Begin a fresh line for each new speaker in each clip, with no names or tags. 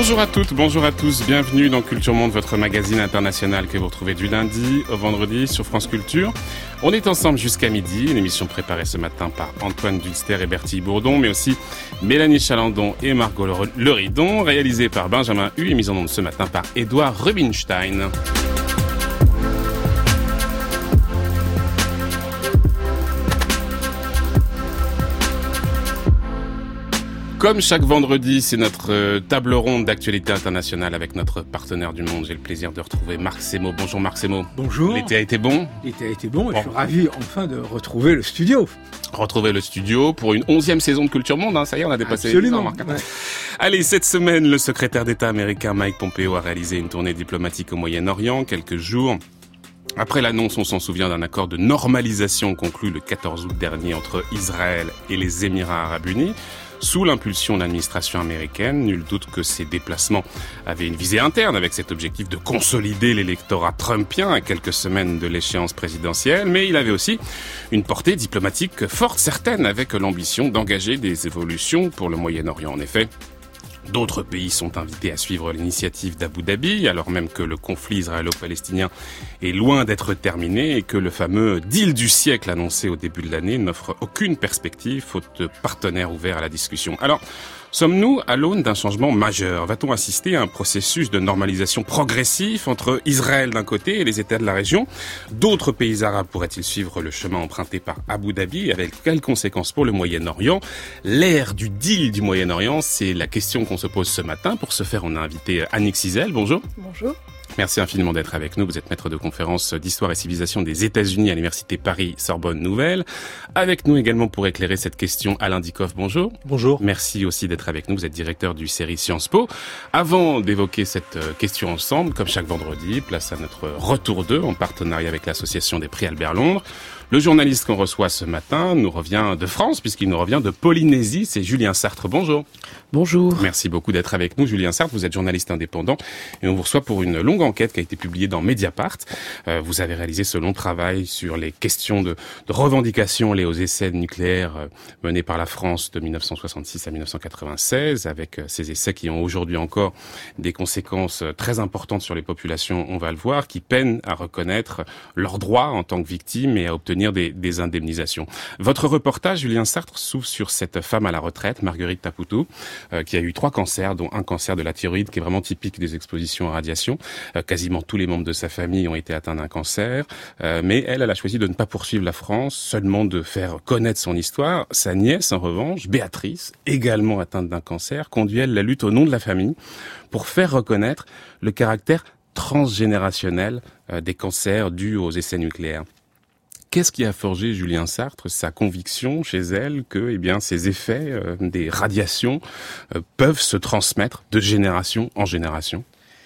Bonjour à toutes, bonjour à tous, bienvenue dans Culture Monde, votre magazine international que vous retrouvez du lundi au vendredi sur France Culture. On est ensemble jusqu'à midi, une émission préparée ce matin par Antoine Dulster et Bertille Bourdon, mais aussi Mélanie Chalandon et Margot Leridon, réalisée par Benjamin Hu et mise en onde ce matin par Édouard Rubinstein. Comme chaque vendredi, c'est notre table ronde d'actualité internationale avec notre partenaire du monde. J'ai le plaisir de retrouver Marc Semo. Bonjour Marc Semo.
Bonjour.
L'été a été bon ?
L'été a été bon et je suis ravi enfin de retrouver le studio.
Retrouver le studio pour une 11e saison de Culture Monde. Ça y est, on a dépassé les 10 ans, Marc.
Ouais.
Allez, cette semaine, le secrétaire d'État américain Mike Pompeo a réalisé une tournée diplomatique au Moyen-Orient, quelques jours après l'annonce, on s'en souvient, d'un accord de normalisation conclu le 14 août dernier entre Israël et les Émirats arabes unis. Sous l'impulsion de l'administration américaine, nul doute que ces déplacements avaient une visée interne avec cet objectif de consolider l'électorat trumpien à quelques semaines de l'échéance présidentielle, mais il avait aussi une portée diplomatique forte, certaine, avec l'ambition d'engager des évolutions pour le Moyen-Orient. En effet, d'autres pays sont invités à suivre l'initiative d'Abu Dhabi, alors même que le conflit israélo-palestinien est loin d'être terminé et que le fameux deal du siècle annoncé au début de l'année n'offre aucune perspective, faute de partenaires ouverts à la discussion. Alors, sommes-nous à l'aune d'un changement majeur ? Va-t-on assister à un processus de normalisation progressif entre Israël d'un côté et les États de la région ? D'autres pays arabes pourraient-ils suivre le chemin emprunté par Abu Dhabi ? Avec quelles conséquences pour le Moyen-Orient ? L'ère du deal du Moyen-Orient, c'est la question qu'on se pose ce matin. Pour ce faire, on a invité Annick Cizel. Bonjour.
Bonjour.
Merci infiniment d'être avec nous. Vous êtes maître de conférence d'histoire et civilisation des États-Unis à l'université Paris-Sorbonne Nouvelle. Avec nous également pour éclairer cette question, Alain Dikoff. Bonjour.
Bonjour.
Merci aussi d'être avec nous. Vous êtes directeur du série Sciences Po. Avant d'évoquer cette question ensemble, comme chaque vendredi, place à notre retour 2 en partenariat avec l'association des prix Albert Londres. Le journaliste qu'on reçoit ce matin nous revient de France, puisqu'il nous revient de Polynésie. C'est Julien Sartre. Bonjour.
Bonjour.
Merci beaucoup d'être avec nous, Julien Sartre. Vous êtes journaliste indépendant et on vous reçoit pour une longue enquête qui a été publiée dans Mediapart. Vous avez réalisé ce long travail sur les questions de revendication liées aux essais nucléaires menés par la France de 1966 à 1996, avec ces essais qui ont aujourd'hui encore des conséquences très importantes sur les populations, on va le voir, qui peinent à reconnaître leurs droits en tant que victimes et à obtenir des indemnisations. Votre reportage, Julien Sartre, s'ouvre sur cette femme à la retraite, Marguerite Tapoutou, qui a eu 3 cancers, dont un cancer de la thyroïde qui est vraiment typique des expositions à radiation. Quasiment tous les membres de sa famille ont été atteints d'un cancer, mais elle a choisi de ne pas poursuivre la France, seulement de faire connaître son histoire. Sa nièce, en revanche, Béatrice, également atteinte d'un cancer, conduit elle la lutte au nom de la famille pour faire reconnaître le caractère transgénérationnel des cancers dus aux essais nucléaires. Qu'est-ce qui a forgé, Julien Sartre, sa conviction chez elle que, ces effets des radiations peuvent se transmettre de génération en génération ?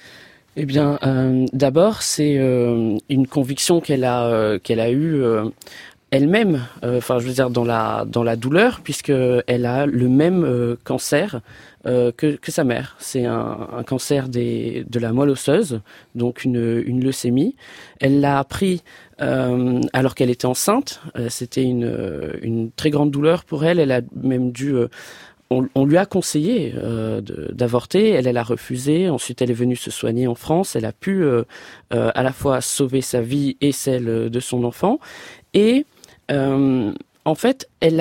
D'abord, c'est une conviction qu'elle a eue elle-même. Dans la douleur, puisque elle a le même cancer que sa mère. C'est un cancer de la moelle osseuse, donc une leucémie. Elle l'a appris alors qu'elle était enceinte. C'était une très grande douleur pour elle. Elle a même dû... On lui a conseillé d'avorter. Elle a refusé. Ensuite, elle est venue se soigner en France. Elle a pu à la fois sauver sa vie et celle de son enfant. Et en fait, elle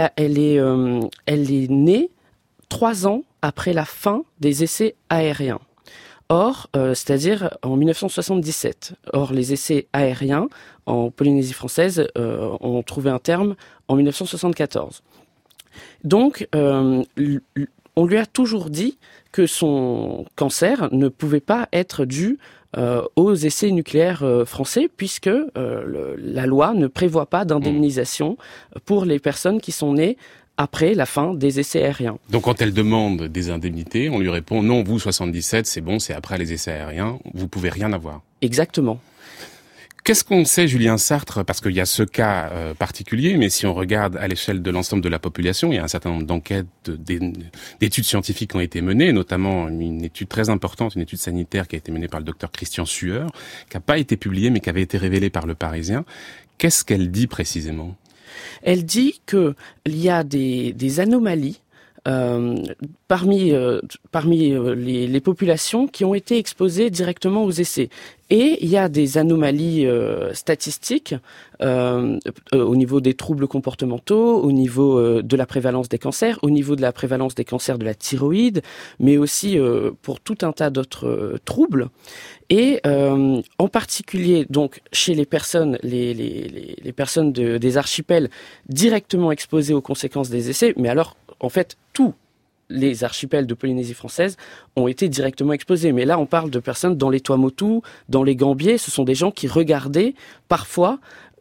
est née 3 ans après la fin des essais aériens. Or, c'est-à-dire en 1977. Or, les essais aériens en Polynésie française ont trouvé un terme en 1974. Donc, on lui a toujours dit que son cancer ne pouvait pas être dû aux essais nucléaires français, puisque la loi ne prévoit pas d'indemnisation pour les personnes qui sont nées après la fin des essais aériens.
Donc quand elle demande des indemnités, on lui répond « Non, vous, 77, c'est bon, c'est après les essais aériens, vous pouvez rien avoir ». Exactement. Qu'est-ce qu'on sait, Julien Sartre, parce qu'il y a ce cas particulier, mais si on regarde à l'échelle de l'ensemble de la population, il y a un certain nombre d'enquêtes, d'études scientifiques qui ont été menées, notamment une étude très importante, une étude sanitaire qui a été menée par le docteur Christian Sueur, qui n'a pas été publiée, mais qui avait été révélée par Le Parisien. Qu'est-ce qu'elle dit précisément ?
Elle dit qu'il y a des anomalies parmi les populations qui ont été exposées directement aux essais. Et il y a des anomalies statistiques au niveau des troubles comportementaux, au niveau de la prévalence des cancers, au niveau de la prévalence des cancers de la thyroïde, mais aussi pour tout un tas d'autres troubles. Et en particulier donc chez les personnes, les personnes des archipels directement exposées aux conséquences des essais, mais alors en fait tous les archipels de Polynésie française ont été directement exposés. Mais là, on parle de personnes dans les Tuamotu, dans les Gambiers. Ce sont des gens qui regardaient parfois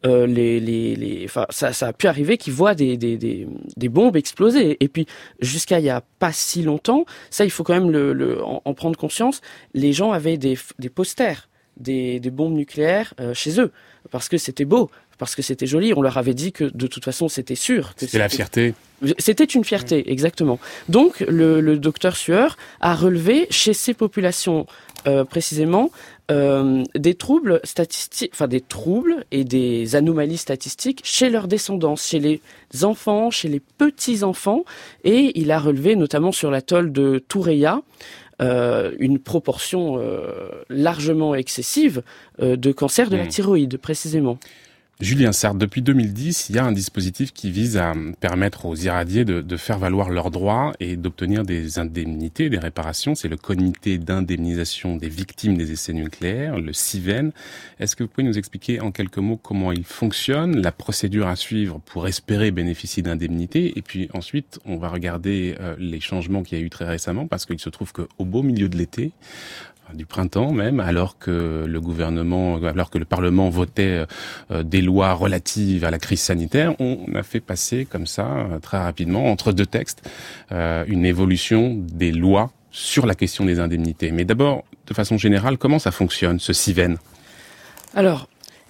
enfin, ça a pu arriver qu'ils voient des bombes exploser. Et puis, jusqu'à il y a pas si longtemps, ça, il faut quand même en prendre conscience, les gens avaient des posters des bombes nucléaires chez eux, parce que c'était beau, parce que c'était joli. On leur avait dit que de toute façon, c'était sûr.
C'était la fierté.
C'était une fierté, exactement. Donc, le docteur Sueur a relevé chez ces populations précisément des troubles statistiques, enfin des troubles et des anomalies statistiques chez leur descendance, chez les enfants, chez les petits-enfants. Et il a relevé notamment sur l'atoll de Toureia une proportion largement excessive de cancer de la thyroïde, précisément.
Julien Sartre, depuis 2010, il y a un dispositif qui vise à permettre aux irradiés de faire valoir leurs droits et d'obtenir des indemnités, des réparations. C'est le Comité d'indemnisation des victimes des essais nucléaires, le CIVEN. Est-ce que vous pouvez nous expliquer en quelques mots comment il fonctionne, la procédure à suivre pour espérer bénéficier d'indemnités? Et puis ensuite, on va regarder les changements qu'il y a eu très récemment, parce qu'il se trouve qu'au beau milieu de l'été, du printemps même, alors que le Parlement votait des lois relatives à la crise sanitaire, on a fait passer comme ça, très rapidement, entre deux textes, une évolution des lois sur la question des indemnités. Mais d'abord, de façon générale, comment ça fonctionne, ce CIVEN?
Alors,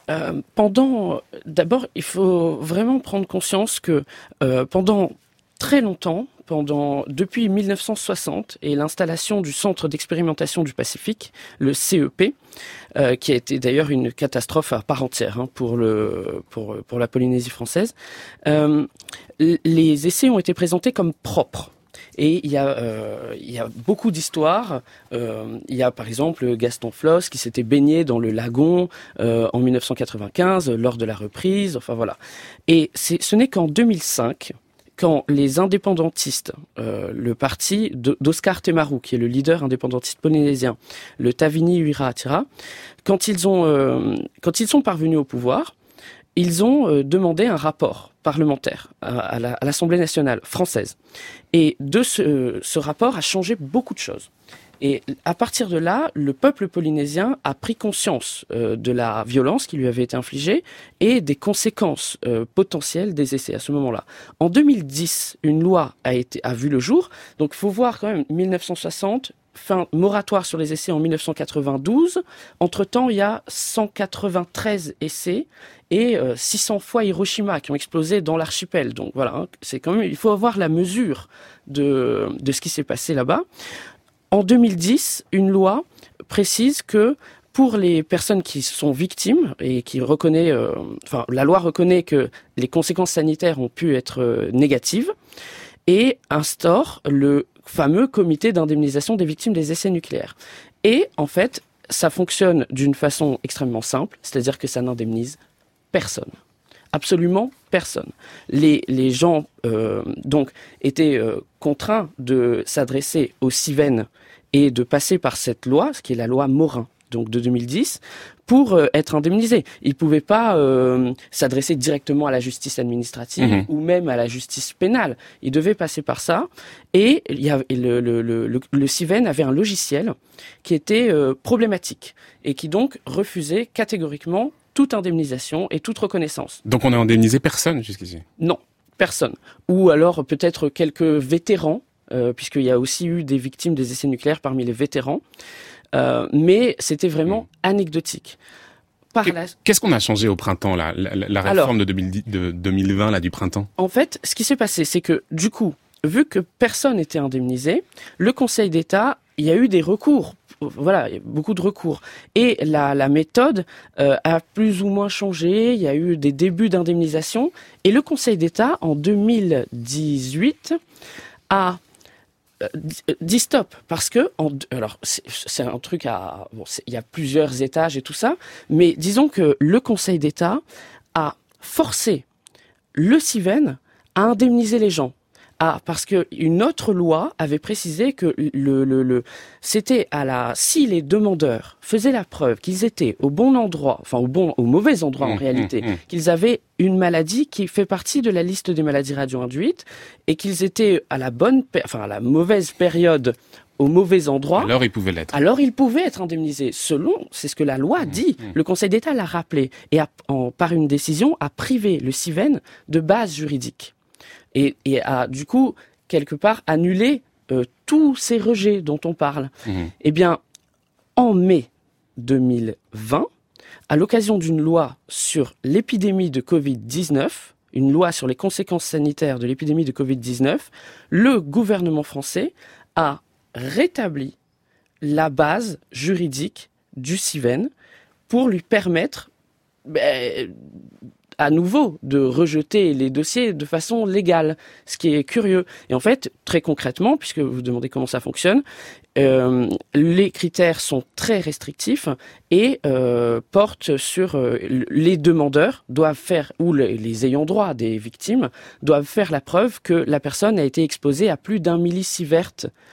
d'abord, il faut vraiment prendre conscience que pendant très longtemps, depuis 1960 et l'installation du Centre d'expérimentation du Pacifique, le CEP, qui a été d'ailleurs une catastrophe à part entière pour la Polynésie française, les essais ont été présentés comme propres. Et il y a beaucoup d'histoires. Il y a par exemple Gaston Floss qui s'était baigné dans le lagon en 1995 lors de la reprise. Enfin voilà. Et ce n'est qu'en 2005, quand les indépendantistes, le parti d'Oscar Temaru, qui est le leader indépendantiste polynésien, le Tavini Uira Atira, quand ils sont parvenus au pouvoir, ils ont demandé un rapport parlementaire à l'Assemblée nationale française. Et ce rapport a changé beaucoup de choses. Et à partir de là, le peuple polynésien a pris conscience de la violence qui lui avait été infligée et des conséquences potentielles des essais à ce moment-là. En 2010, une loi a vu le jour. Donc il faut voir quand même 1960, fin moratoire sur les essais en 1992. Entre-temps, il y a 193 essais et 600 fois Hiroshima qui ont explosé dans l'archipel. Donc voilà, c'est quand même, il faut avoir la mesure de ce qui s'est passé là-bas. En 2010, une loi précise que pour les personnes qui sont victimes et qui la loi reconnaît que les conséquences sanitaires ont pu être négatives et instaure le fameux comité d'indemnisation des victimes des essais nucléaires. Et en fait, ça fonctionne d'une façon extrêmement simple, c'est-à-dire que ça n'indemnise personne. Absolument personne. Les gens donc étaient contraints de s'adresser au CIVEN et de passer par cette loi, ce qui est la loi Morin, donc de 2010, pour être indemnisés. Ils ne pouvaient pas s'adresser directement à la justice administrative ou même à la justice pénale. Ils devaient passer par ça. Et le CIVEN avait un logiciel qui était problématique et qui donc refusait catégoriquement toute indemnisation et toute reconnaissance.
Donc on n'a indemnisé personne jusqu'ici? Non,
personne. Ou alors peut-être quelques vétérans, puisqu'il y a aussi eu des victimes des essais nucléaires parmi les vétérans. Mais c'était vraiment anecdotique.
Qu'est-ce qu'on a changé au printemps, là, la réforme de 2020 là, du printemps? En
fait, ce qui s'est passé, c'est que du coup, vu que personne n'était indemnisé, le Conseil d'État, il y a eu des recours. Voilà, il y a beaucoup de recours. Et la méthode a plus ou moins changé. Il y a eu des débuts d'indemnisation. Et le Conseil d'État, en 2018, a dit stop, parce que alors c'est un truc il y a plusieurs étages et tout ça, mais disons que le Conseil d'État a forcé le Civen à indemniser les gens. Parce que une autre loi avait précisé que c'était si les demandeurs faisaient la preuve qu'ils étaient au bon endroit, enfin au mauvais endroit en réalité, qu'ils avaient une maladie qui fait partie de la liste des maladies radio-induites et qu'ils étaient à la mauvaise période au mauvais endroit.
Alors ils pouvaient l'être.
Alors ils pouvaient être indemnisés. C'est ce que la loi dit. Le Conseil d'État l'a rappelé et par une décision a privé le Civen de base juridique. Et a du coup quelque part annulé tous ces rejets dont on parle. Eh bien, en mai 2020, à l'occasion d'une loi sur l'épidémie de Covid-19, une loi sur les conséquences sanitaires de l'épidémie de Covid-19, le gouvernement français a rétabli la base juridique du Civen pour lui permettre à nouveau de rejeter les dossiers de façon légale, ce qui est curieux. Et en fait, très concrètement, puisque vous demandez comment ça fonctionne, les critères sont très restrictifs et portent sur les demandeurs doivent faire, ou les ayants droit des victimes, doivent faire la preuve que la personne a été exposée à plus d'1 millisievert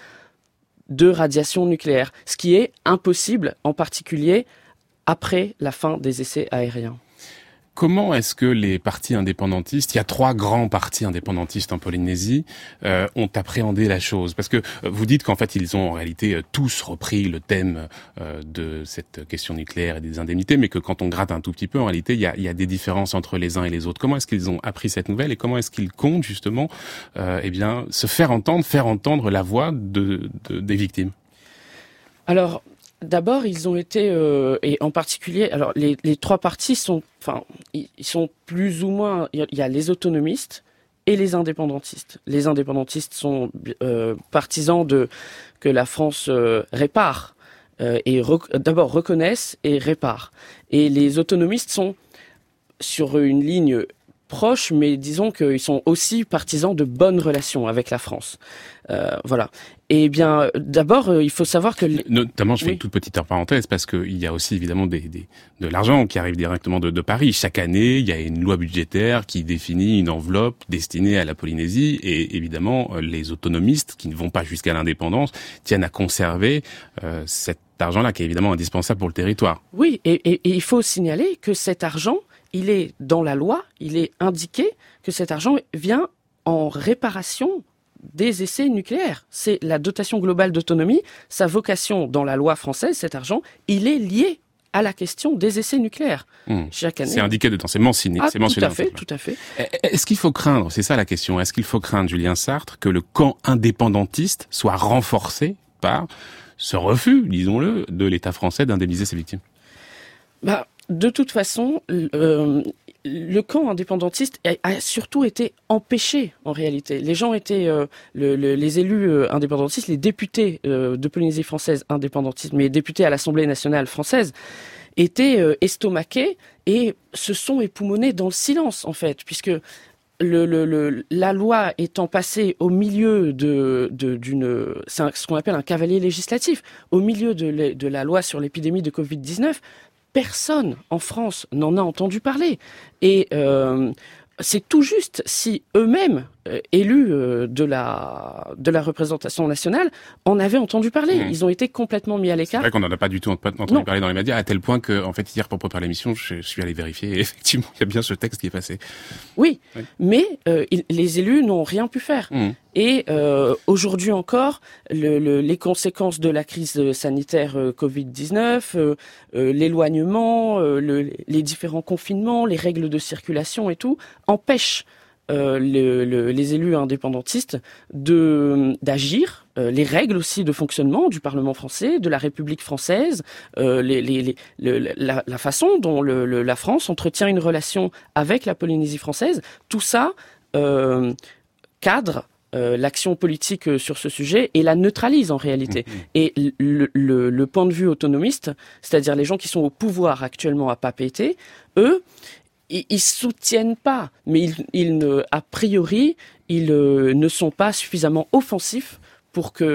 de radiation nucléaire, ce qui est impossible, en particulier après la fin des essais aériens.
Comment est-ce que les partis indépendantistes, il y a 3 grands partis indépendantistes en Polynésie, ont appréhendé la chose? Parce que vous dites qu'en fait ils ont en réalité tous repris le thème de cette question nucléaire et des indemnités, mais que quand on gratte un tout petit peu, en réalité il y a des différences entre les uns et les autres. Comment est-ce qu'ils ont appris cette nouvelle et comment est-ce qu'ils comptent justement se faire entendre la voix des victimes? Alors,
d'abord, ils ont été, et en particulier, alors les 3 partis ils sont plus ou moins, il y a les autonomistes et les indépendantistes. Les indépendantistes sont partisans que la France répare, et d'abord reconnaissent et répare. Et les autonomistes sont sur une ligne proches, mais disons qu'ils sont aussi partisans de bonnes relations avec la France. Voilà. Et bien, d'abord, il faut savoir que...
Notamment, je fais une toute petite parenthèse, parce qu'il y a aussi évidemment de l'argent qui arrive directement de Paris. Chaque année, il y a une loi budgétaire qui définit une enveloppe destinée à la Polynésie, et évidemment, les autonomistes, qui ne vont pas jusqu'à l'indépendance, tiennent à conserver cet argent-là, qui est évidemment indispensable pour le territoire.
Oui, et il faut signaler que cet argent, il est dans la loi, il est indiqué que cet argent vient en réparation des essais nucléaires. C'est la dotation globale d'autonomie. Sa vocation dans la loi française, cet argent, il est lié à la question des essais nucléaires. Chaque année.
C'est indiqué dedans, c'est mentionné.
Tout à fait, tout à fait.
Est-ce qu'il faut craindre, c'est ça la question, est-ce qu'il faut craindre, Julien Sartre, que le camp indépendantiste soit renforcé par ce refus, disons-le, de l'État français d'indemniser ses victimes?
De toute façon, le camp indépendantiste a surtout été empêché, en réalité. Les gens étaient, les élus indépendantistes, les députés de Polynésie française indépendantistes, mais députés à l'Assemblée nationale française, étaient estomaqués et se sont époumonés dans le silence, en fait, puisque la loi étant passée au milieu c'est ce qu'on appelle un cavalier législatif, au milieu de la loi sur l'épidémie de Covid-19, personne en France n'en a entendu parler. Et c'est tout juste si eux-mêmes, élus de la représentation nationale, en avaient entendu parler. Ils ont été complètement mis à l'écart.
C'est vrai qu'on n'en a pas du tout entendu parler dans les médias, à tel point que, en fait, hier, pour préparer l'émission, je suis allé vérifier, et effectivement, il y a bien ce texte qui est passé.
Oui. Mais les élus n'ont rien pu faire. Et aujourd'hui encore, les conséquences de la crise sanitaire Covid-19, l'éloignement, les différents confinements, les règles de circulation et tout, empêchent les élus indépendantistes d'agir, les règles aussi de fonctionnement du Parlement français, de la République française, la façon dont la France entretient une relation avec la Polynésie française, tout ça cadre l'action politique sur ce sujet et la neutralise en réalité. Et le point de vue autonomiste, c'est-à-dire les gens qui sont au pouvoir actuellement à Papeete, eux, ils soutiennent pas, mais a priori, ils ne sont pas suffisamment offensifs pour que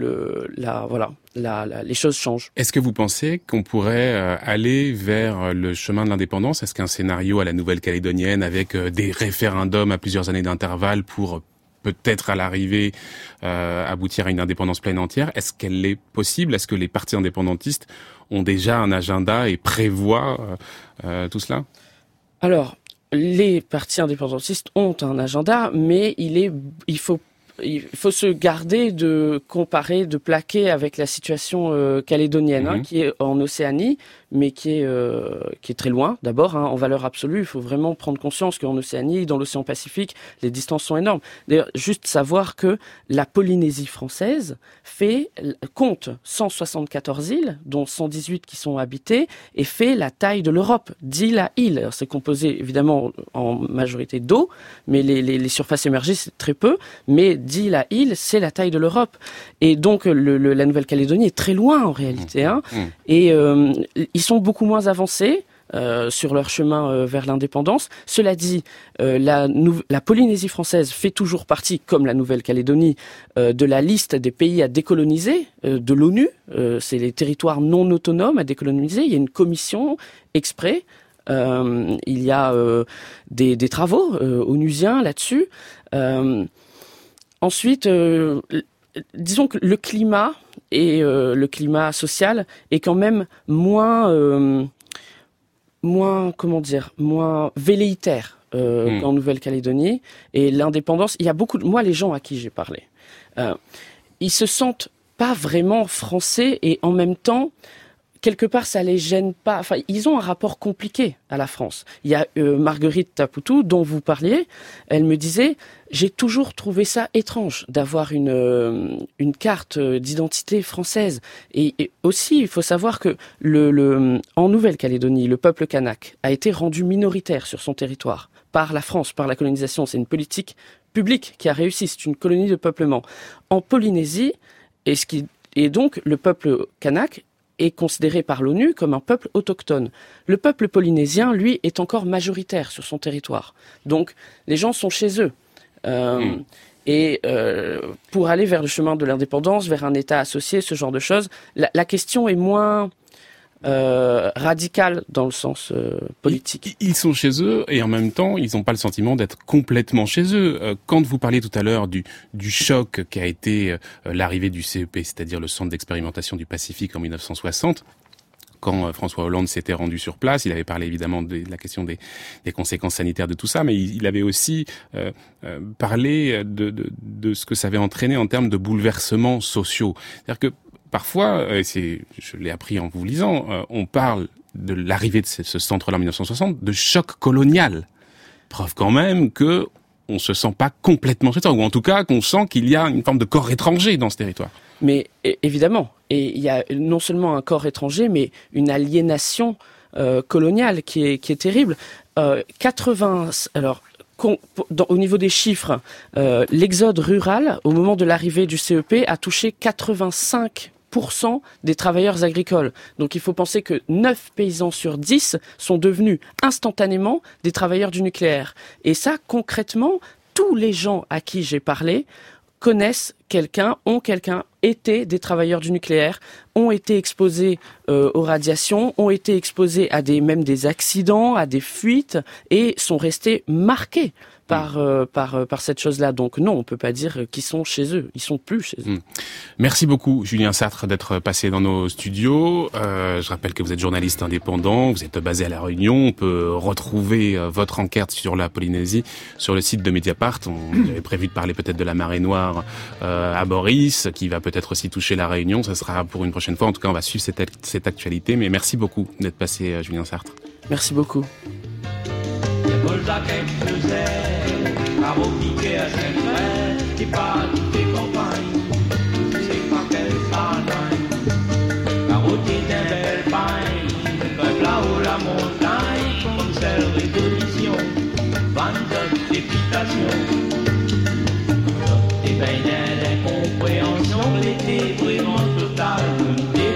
les choses changent.
Est-ce que vous pensez qu'on pourrait aller vers le chemin de l'indépendance ? Est-ce qu'un scénario à la Nouvelle-Calédonienne avec des référendums à plusieurs années d'intervalle pour peut-être à l'arrivée aboutir à une indépendance pleine entière, est-ce qu'elle est possible ? Est-ce que les partis indépendantistes ont déjà un agenda et prévoient tout cela ?
Alors, les partis indépendantistes ont un agenda, mais il faut se garder de comparer, de plaquer avec la situation calédonienne, qui est en Océanie, mais qui est très loin. D'abord, en valeur absolue, il faut vraiment prendre conscience qu'en Océanie, dans l'océan Pacifique, les distances sont énormes. D'ailleurs, juste savoir que la Polynésie française compte 174 îles, dont 118 qui sont habitées, et fait la taille de l'Europe, d'île à île. Alors, c'est composé évidemment en majorité d'eau, mais les surfaces émergées, c'est très peu, mais d'île à île, c'est la taille de l'Europe. Et donc, la Nouvelle-Calédonie est très loin en réalité. Et ils sont beaucoup moins avancés sur leur chemin vers l'indépendance. Cela dit, la Polynésie française fait toujours partie, comme la Nouvelle-Calédonie, de la liste des pays à décoloniser de l'ONU. C'est les territoires non autonomes à décoloniser. Il y a une commission exprès. Il y a des travaux onusiens là-dessus. Ensuite, disons que le climat et le climat social est quand même moins velléitaire qu'en Nouvelle-Calédonie. Et l'indépendance, il y a moi, les gens à qui j'ai parlé, ils se sentent pas vraiment français et en même temps, quelque part, ça les gêne pas. Enfin, ils ont un rapport compliqué à la France. Il y a Marguerite Tapoutou, dont vous parliez. Elle me disait, j'ai toujours trouvé ça étrange d'avoir une carte d'identité française. Et aussi, il faut savoir que en Nouvelle-Calédonie, le peuple kanak a été rendu minoritaire sur son territoire par la France, par la colonisation. C'est une politique publique qui a réussi. C'est une colonie de peuplement. En Polynésie, et donc le peuple kanak est considéré par l'ONU comme un peuple autochtone. Le peuple polynésien, lui, est encore majoritaire sur son territoire. Donc, les gens sont chez eux. Et pour aller vers le chemin de l'indépendance, vers un État associé, ce genre de choses, la question est moins radicale dans le sens politique.
Ils sont chez eux et en même temps, ils n'ont pas le sentiment d'être complètement chez eux. Quand vous parliez tout à l'heure du choc qui a été l'arrivée du CEP, c'est-à-dire le Centre d'expérimentation du Pacifique en 1960, quand François Hollande s'était rendu sur place, il avait parlé évidemment de la question des conséquences sanitaires de tout ça, mais il avait aussi parlé de ce que ça avait entraîné en termes de bouleversements sociaux. C'est-à-dire que parfois, je l'ai appris en vous lisant, on parle de l'arrivée de ce centre-là en 1960, de choc colonial. Preuve quand même que on se sent pas complètement chez soi, ou en tout cas qu'on sent qu'il y a une forme de corps étranger dans ce territoire.
Mais évidemment, et il y a non seulement un corps étranger, mais une aliénation coloniale qui est terrible. Au niveau des chiffres, l'exode rural, au moment de l'arrivée du CEP, a touché 85% des travailleurs agricoles. Donc il faut penser que 9 paysans sur 10 sont devenus instantanément des travailleurs du nucléaire. Et ça, concrètement, tous les gens à qui j'ai parlé connaissent ont été des travailleurs du nucléaire, ont été exposés aux radiations, ont été exposés à même des accidents, à des fuites, et sont restés marqués par cette chose-là. Donc non, on peut pas dire qu'ils sont chez eux. Ils sont plus chez eux.
Merci beaucoup, Julien Sartre, d'être passé dans nos studios. Je rappelle que vous êtes journaliste indépendant, vous êtes basé à La Réunion. On peut retrouver votre enquête sur la Polynésie sur le site de Mediapart. On avait prévu de parler peut-être de la marée noire à Boris, qui va peut-être aussi toucher La Réunion. Ça sera pour une prochaine fois. En tout cas, on va suivre cette actualité. Mais merci beaucoup d'être passé, Julien Sartre.
Merci beaucoup.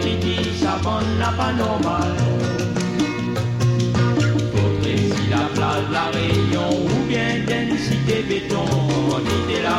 Pas normal. Faudrait si la place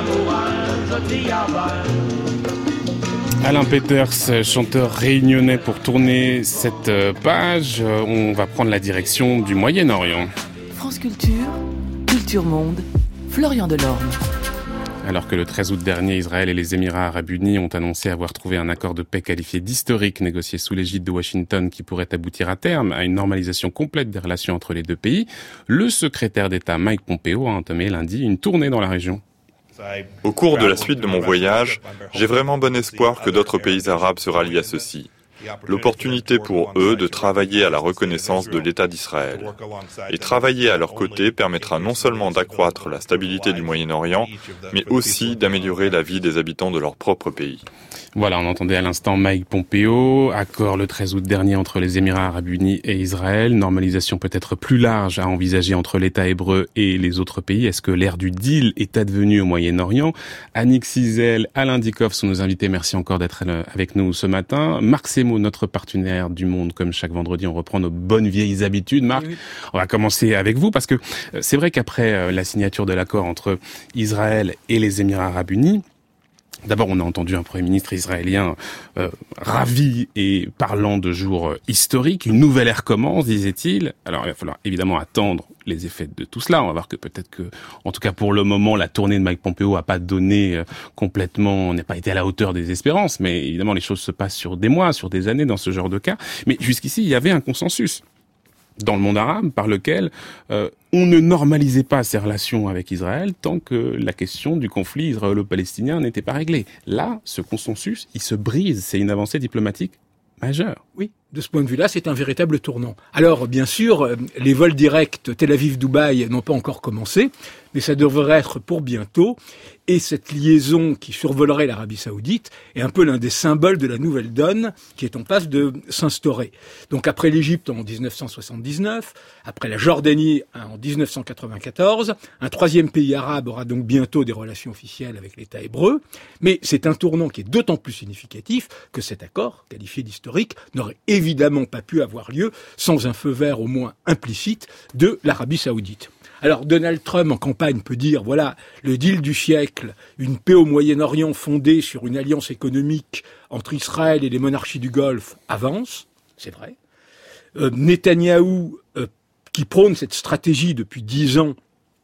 Alain Peters, chanteur réunionnais, pour tourner cette page. On va prendre la direction du Moyen-Orient.
France Culture, Culture Monde, Florian Delorme.
Alors que le 13 août dernier, Israël et les Émirats Arabes Unis ont annoncé avoir trouvé un accord de paix qualifié d'historique négocié sous l'égide de Washington qui pourrait aboutir à terme à une normalisation complète des relations entre les deux pays, le secrétaire d'État Mike Pompeo a entamé lundi une tournée dans la région.
Au cours de la suite de mon voyage, j'ai vraiment bon espoir que d'autres pays arabes se rallient à ceci. L'opportunité pour eux de travailler à la reconnaissance de l'État d'Israël. Et travailler à leur côté permettra non seulement d'accroître la stabilité du Moyen-Orient, mais aussi d'améliorer la vie des habitants de leur propre pays.
Voilà, on entendait à l'instant Mike Pompeo, accord le 13 août dernier entre les Émirats Arabes Unis et Israël, normalisation peut-être plus large à envisager entre l'État hébreu et les autres pays. Est-ce que l'ère du deal est advenue au Moyen-Orient? Annick Cizel, Alain Dikoff sont nos invités. Merci encore d'être avec nous ce matin. Marc Semo, notre partenaire du Monde, comme chaque vendredi, on reprend nos bonnes vieilles habitudes. Marc, oui. On va commencer avec vous parce que c'est vrai qu'après la signature de l'accord entre Israël et les Émirats Arabes Unis, d'abord, on a entendu un Premier ministre israélien ravi et parlant de jours historiques. Une nouvelle ère commence, disait-il. Alors, il va falloir évidemment attendre les effets de tout cela. On va voir que peut-être que, en tout cas pour le moment, la tournée de Mike Pompeo n'a pas donné complètement, n'a pas été à la hauteur des espérances. Mais évidemment, les choses se passent sur des mois, sur des années dans ce genre de cas. Mais jusqu'ici, il y avait un consensus dans le monde arabe par lequel on ne normalisait pas ses relations avec Israël tant que la question du conflit israélo-palestinien n'était pas réglée. Là, ce consensus, il se brise. C'est une avancée diplomatique majeure.
Oui, de ce point de vue-là, c'est un véritable tournant. Alors, bien sûr, les vols directs Tel Aviv-Dubaï n'ont pas encore commencé, mais ça devrait être pour bientôt. Et cette liaison qui survolerait l'Arabie Saoudite est un peu l'un des symboles de la nouvelle donne qui est en passe de s'instaurer. Donc après l'Égypte en 1979, après la Jordanie en 1994, un troisième pays arabe aura donc bientôt des relations officielles avec l'État hébreu. Mais c'est un tournant qui est d'autant plus significatif que cet accord, qualifié d'historique, n'aurait évidemment pas pu avoir lieu sans un feu vert au moins implicite de l'Arabie Saoudite. Alors Donald Trump en campagne peut dire, voilà, le deal du siècle, une paix au Moyen-Orient fondée sur une alliance économique entre Israël et les monarchies du Golfe avance, c'est vrai. Netanyahou, qui prône cette stratégie depuis 10 ans,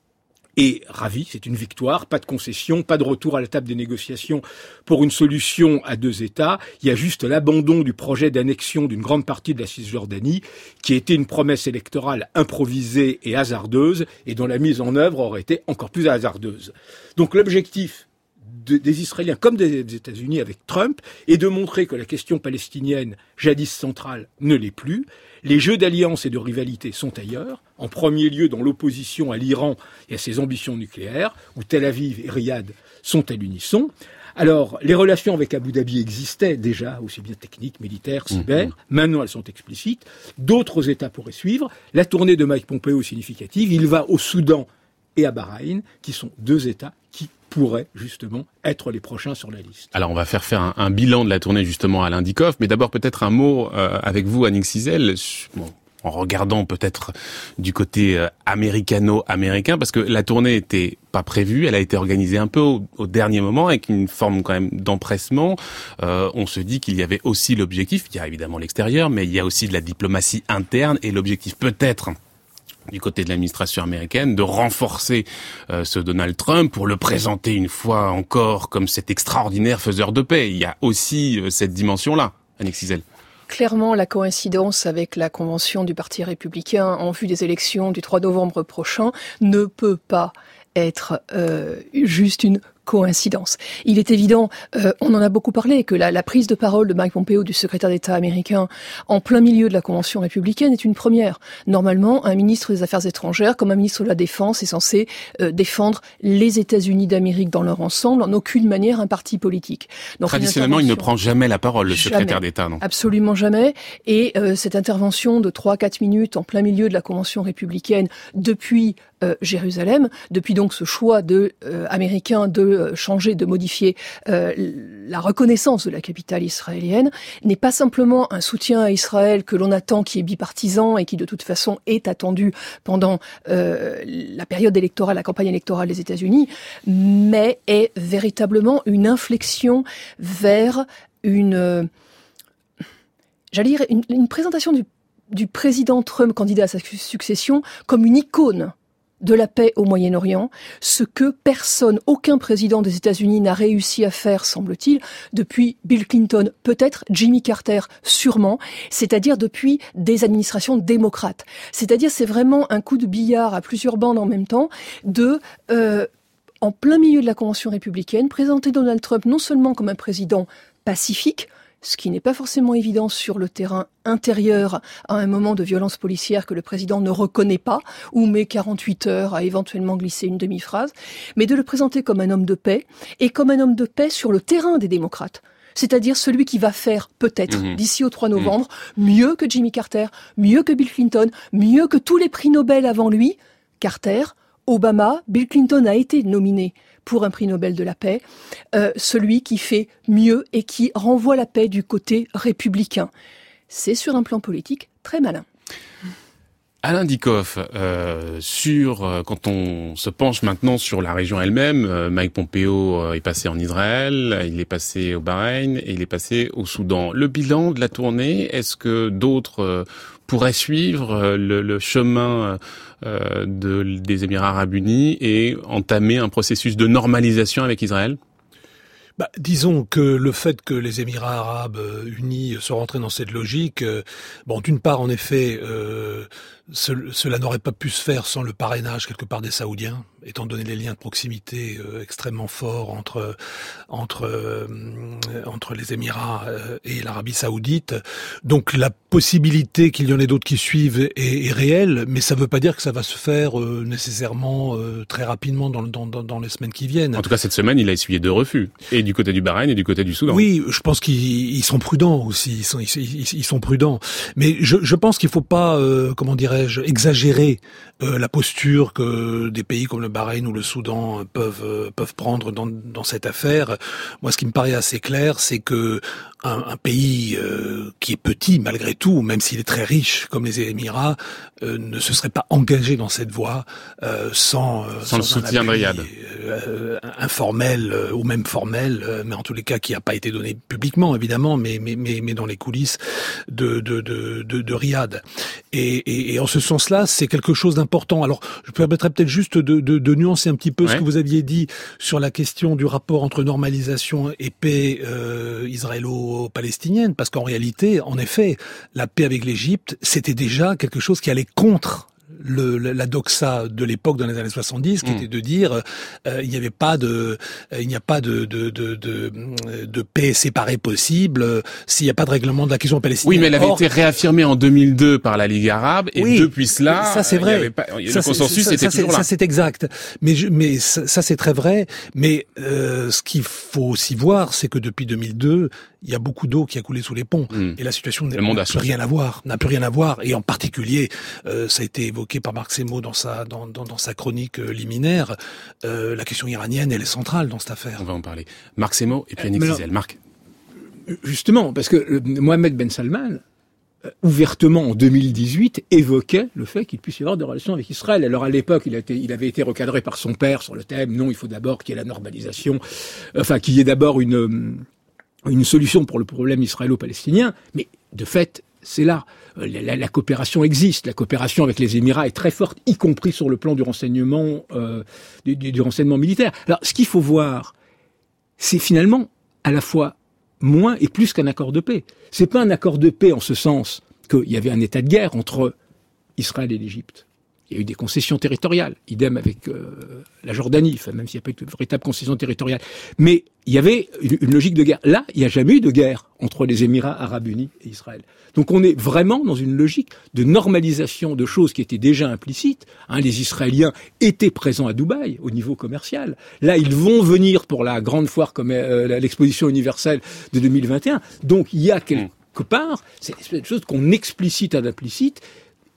est ravi, c'est une victoire, pas de concession, pas de retour à la table des négociations pour une solution à deux États. Il y a juste l'abandon du projet d'annexion d'une grande partie de la Cisjordanie, qui était une promesse électorale improvisée et hasardeuse, et dont la mise en œuvre aurait été encore plus hasardeuse. Donc l'objectif des Israéliens comme des États-Unis avec Trump est de montrer que la question palestinienne, jadis centrale, ne l'est plus. Les jeux d'alliance et de rivalité sont ailleurs, en premier lieu dans l'opposition à l'Iran et à ses ambitions nucléaires, où Tel Aviv et Riyad sont à l'unisson. Alors, les relations avec Abu Dhabi existaient déjà, aussi bien techniques, militaires, cyber. Maintenant, elles sont explicites. D'autres États pourraient suivre. La tournée de Mike Pompeo est significative. Il va au Soudan et à Bahreïn, qui sont deux États qui pourraient justement être les prochains sur la liste.
Alors on va faire un bilan de la tournée justement à Alain Dikoff, mais d'abord peut-être un mot avec vous, Annick Cizel, en regardant peut-être du côté américano-américain, parce que la tournée était pas prévue, elle a été organisée un peu au dernier moment avec une forme quand même d'empressement. On se dit qu'il y avait aussi l'objectif, il y a évidemment l'extérieur, mais il y a aussi de la diplomatie interne et l'objectif peut-être du côté de l'administration américaine, de renforcer ce Donald Trump pour le présenter une fois encore comme cet extraordinaire faiseur de paix. Il y a aussi cette dimension-là, Annick Cizel.
Clairement, la coïncidence avec la convention du Parti républicain en vue des élections du 3 novembre prochain ne peut pas être juste une coïncidence. Il est évident, on en a beaucoup parlé, que la prise de parole de Mike Pompeo, du secrétaire d'État américain, en plein milieu de la Convention républicaine est une première. Normalement, un ministre des Affaires étrangères, comme un ministre de la Défense, est censé défendre les États-Unis d'Amérique dans leur ensemble, en aucune manière un parti politique. Donc,
traditionnellement, il ne prend jamais la parole, le secrétaire d'État, non ?
Absolument jamais. Et cette intervention de 3-4 minutes en plein milieu de la Convention républicaine, depuis Jérusalem, depuis donc ce choix américain de changer, de modifier la reconnaissance de la capitale israélienne, n'est pas simplement un soutien à Israël que l'on attend, qui est bipartisan et qui de toute façon est attendu pendant la période électorale, la campagne électorale des États-Unis, mais est véritablement une inflexion vers une présentation du président Trump, candidat à sa succession, comme une icône de la paix au Moyen-Orient, ce que aucun président des États-Unis n'a réussi à faire, semble-t-il, depuis Bill Clinton, peut-être Jimmy Carter, sûrement, c'est-à-dire depuis des administrations démocrates. C'est-à-dire, c'est vraiment un coup de billard à plusieurs bandes en même temps en plein milieu de la convention républicaine, présenter Donald Trump non seulement comme un président pacifique, ce qui n'est pas forcément évident sur le terrain intérieur à un moment de violence policière que le président ne reconnaît pas ou met 48 heures à éventuellement glisser une demi-phrase, mais de le présenter comme un homme de paix et comme un homme de paix sur le terrain des démocrates. C'est-à-dire celui qui va faire, peut-être, d'ici au 3 novembre, mieux que Jimmy Carter, mieux que Bill Clinton, mieux que tous les prix Nobel avant lui. Carter, Obama, Bill Clinton a été nominé pour un prix Nobel de la paix, celui qui fait mieux et qui renvoie la paix du côté républicain. C'est sur un plan politique très malin.
Alain Dikoff, quand on se penche maintenant sur la région elle-même, Mike Pompeo est passé en Israël, il est passé au Bahreïn et il est passé au Soudan. Le bilan de la tournée, est-ce que d'autres pourraient suivre le chemin des Émirats Arabes Unis et entamer un processus de normalisation avec Israël ?
Disons que le fait que les Émirats Arabes Unis soient rentrés dans cette logique, d'une part, en effet, cela n'aurait pas pu se faire sans le parrainage quelque part des Saoudiens, étant donné les liens de proximité extrêmement forts entre les Émirats et l'Arabie Saoudite. Donc la possibilité qu'il y en ait d'autres qui suivent est réelle, mais ça ne veut pas dire que ça va se faire nécessairement très rapidement dans les semaines qui viennent.
En tout cas, cette semaine, il a essuyé 2 refus, et du côté du Bahreïn et du côté du Soudan.
Oui, je pense qu'ils sont prudents aussi. Ils sont prudents, mais je pense qu'il faut pas, exagérer la posture que des pays comme le Bahreïn ou le Soudan peuvent prendre dans cette affaire. Moi, ce qui me paraît assez clair, c'est que un pays qui est petit malgré tout, même s'il est très riche comme les Émirats, ne se serait pas engagé dans cette voie sans
le soutien de Riyad,
informel ou même formel, mais en tous les cas qui n'a pas été donné publiquement évidemment, mais dans les coulisses de Riyad. Et en ce sens-là, c'est quelque chose d'important. Alors, je permettrais peut-être juste de nuancer un petit peu ce que vous aviez dit sur la question du rapport entre normalisation et paix israélo-palestinienne, parce qu'en réalité, en effet, la paix avec l'Égypte, c'était déjà quelque chose qui allait contre la doxa de l'époque dans les années 70, qui était de dire il n'y a pas de paix séparée possible s'il n'y a pas de règlement de la question palestinienne.
Oui, mais elle avait été réaffirmée en 2002 par la Ligue arabe, et depuis cela,
ça c'est vrai.
Le consensus était toujours là.
Ça c'est exact. Mais ça c'est très vrai. Mais ce qu'il faut aussi voir, c'est que depuis 2002, il y a beaucoup d'eau qui a coulé sous les ponts, et la situation n'a plus rien à voir. Et en particulier, ça a été évoqué par Marc Semo dans sa chronique liminaire, la question iranienne, elle est centrale dans cette affaire.
On va en parler. Marc Semo et puis Annick Zizel. Marc.
Justement, parce que Mohamed Ben Salman, ouvertement en 2018, évoquait le fait qu'il puisse y avoir des relations avec Israël. Alors à l'époque, il avait été recadré par son père sur le thème, non, il faut d'abord qu'il y ait la normalisation, qu'il y ait d'abord une solution pour le problème israélo-palestinien, mais de fait, c'est là. La coopération existe. La coopération avec les Émirats est très forte, y compris sur le plan du renseignement, du renseignement militaire. Alors, ce qu'il faut voir, c'est finalement à la fois moins et plus qu'un accord de paix. C'est pas un accord de paix en ce sens qu'il y avait un état de guerre entre Israël et l'Égypte. Il y a eu des concessions territoriales, idem avec la Jordanie, même s'il n'y a pas eu de véritable concession territoriale. Mais il y avait une logique de guerre. Là, il n'y a jamais eu de guerre entre les Émirats Arabes Unis et Israël. Donc on est vraiment dans une logique de normalisation de choses qui étaient déjà implicites. Les Israéliens étaient présents à Dubaï au niveau commercial. Là, ils vont venir pour la grande foire comme l'exposition universelle de 2021. Donc il y a quelque part, c'est une espèce de chose qu'on explicite à l'implicite.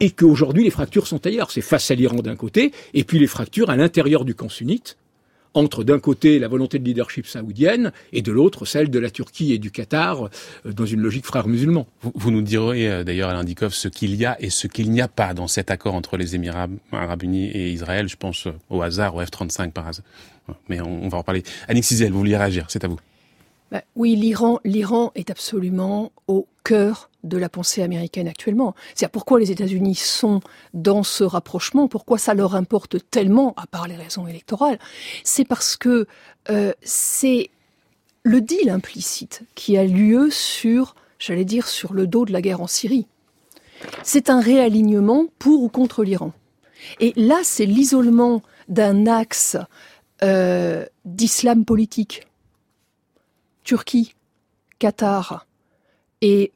et qu'aujourd'hui les fractures sont ailleurs. C'est face à l'Iran d'un côté, et puis les fractures à l'intérieur du camp sunnite, entre d'un côté la volonté de leadership saoudienne et de l'autre celle de la Turquie et du Qatar dans une logique frères musulmans.
Vous nous direz d'ailleurs, Alain Dikoff, ce qu'il y a et ce qu'il n'y a pas dans cet accord entre les Émirats arabes unis et Israël. Je pense au hasard, au F-35 par hasard. Mais on va en parler. Annick Cizel, vous vouliez réagir, c'est à vous.
Oui, l'Iran est absolument au cœur de la pensée américaine actuellement. C'est-à-dire pourquoi les États-Unis sont dans ce rapprochement, pourquoi ça leur importe tellement, à part les raisons électorales, c'est parce que c'est le deal implicite qui a lieu sur le dos de la guerre en Syrie. C'est un réalignement pour ou contre l'Iran. Et là, c'est l'isolement d'un axe d'islam politique. Turquie, Qatar et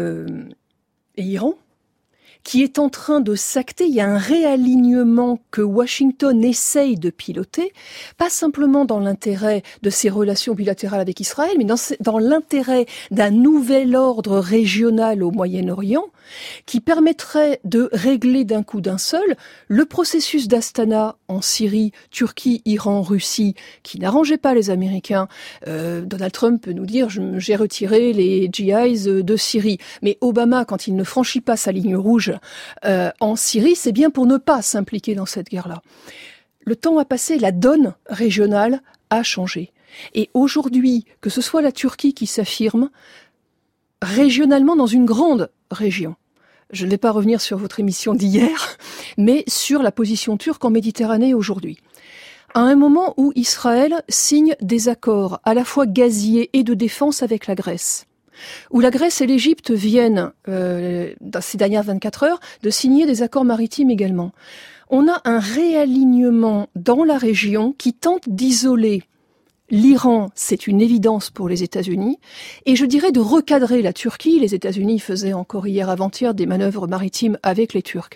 Iran, qui est en train de s'acter. Il y a un réalignement que Washington essaye de piloter, pas simplement dans l'intérêt de ses relations bilatérales avec Israël, mais dans l'intérêt d'un nouvel ordre régional au Moyen-Orient, qui permettrait de régler d'un coup d'un seul le processus d'Astana en Syrie, Turquie, Iran, Russie, qui n'arrangeait pas les Américains. Donald Trump peut nous dire « j'ai retiré les GIs de Syrie ». Mais Obama, quand il ne franchit pas sa ligne rouge en Syrie, c'est bien pour ne pas s'impliquer dans cette guerre-là. Le temps a passé, la donne régionale a changé. Et aujourd'hui, que ce soit la Turquie qui s'affirme régionalement dans une grande région. Je ne vais pas revenir sur votre émission d'hier, mais sur la position turque en Méditerranée aujourd'hui. À un moment où Israël signe des accords à la fois gaziers et de défense avec la Grèce, où la Grèce et l'Égypte viennent, dans ces dernières 24 heures, de signer des accords maritimes également. On a un réalignement dans la région qui tente d'isoler l'Iran, c'est une évidence pour les États-Unis, et je dirais de recadrer la Turquie. Les États-Unis faisaient encore hier avant-hier des manœuvres maritimes avec les Turcs.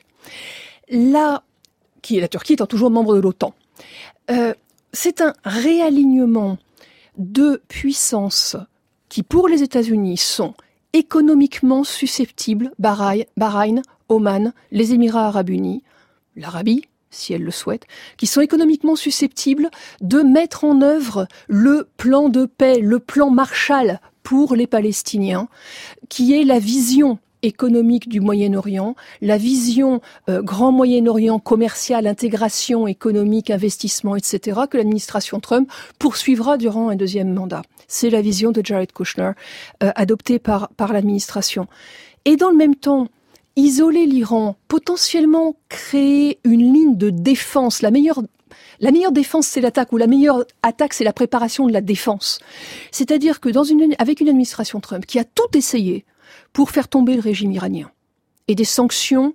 La Turquie étant toujours membre de l'OTAN. C'est un réalignement de puissances qui, pour les États-Unis, sont économiquement susceptibles, Bahreïn, Oman, les Émirats arabes unis, l'Arabie, si elle le souhaite, qui sont économiquement susceptibles de mettre en œuvre le plan de paix, le plan Marshall pour les Palestiniens, qui est la vision économique du Moyen-Orient, la vision Grand Moyen-Orient commercial, intégration économique, investissement, etc., que l'administration Trump poursuivra durant un deuxième mandat. C'est la vision de Jared Kushner, adoptée par l'administration. Et dans le même temps, isoler l'Iran, potentiellement créer une ligne de défense. La meilleure défense, c'est l'attaque, ou la meilleure attaque, c'est la préparation de la défense. C'est-à-dire que avec une administration Trump qui a tout essayé pour faire tomber le régime iranien, et des sanctions,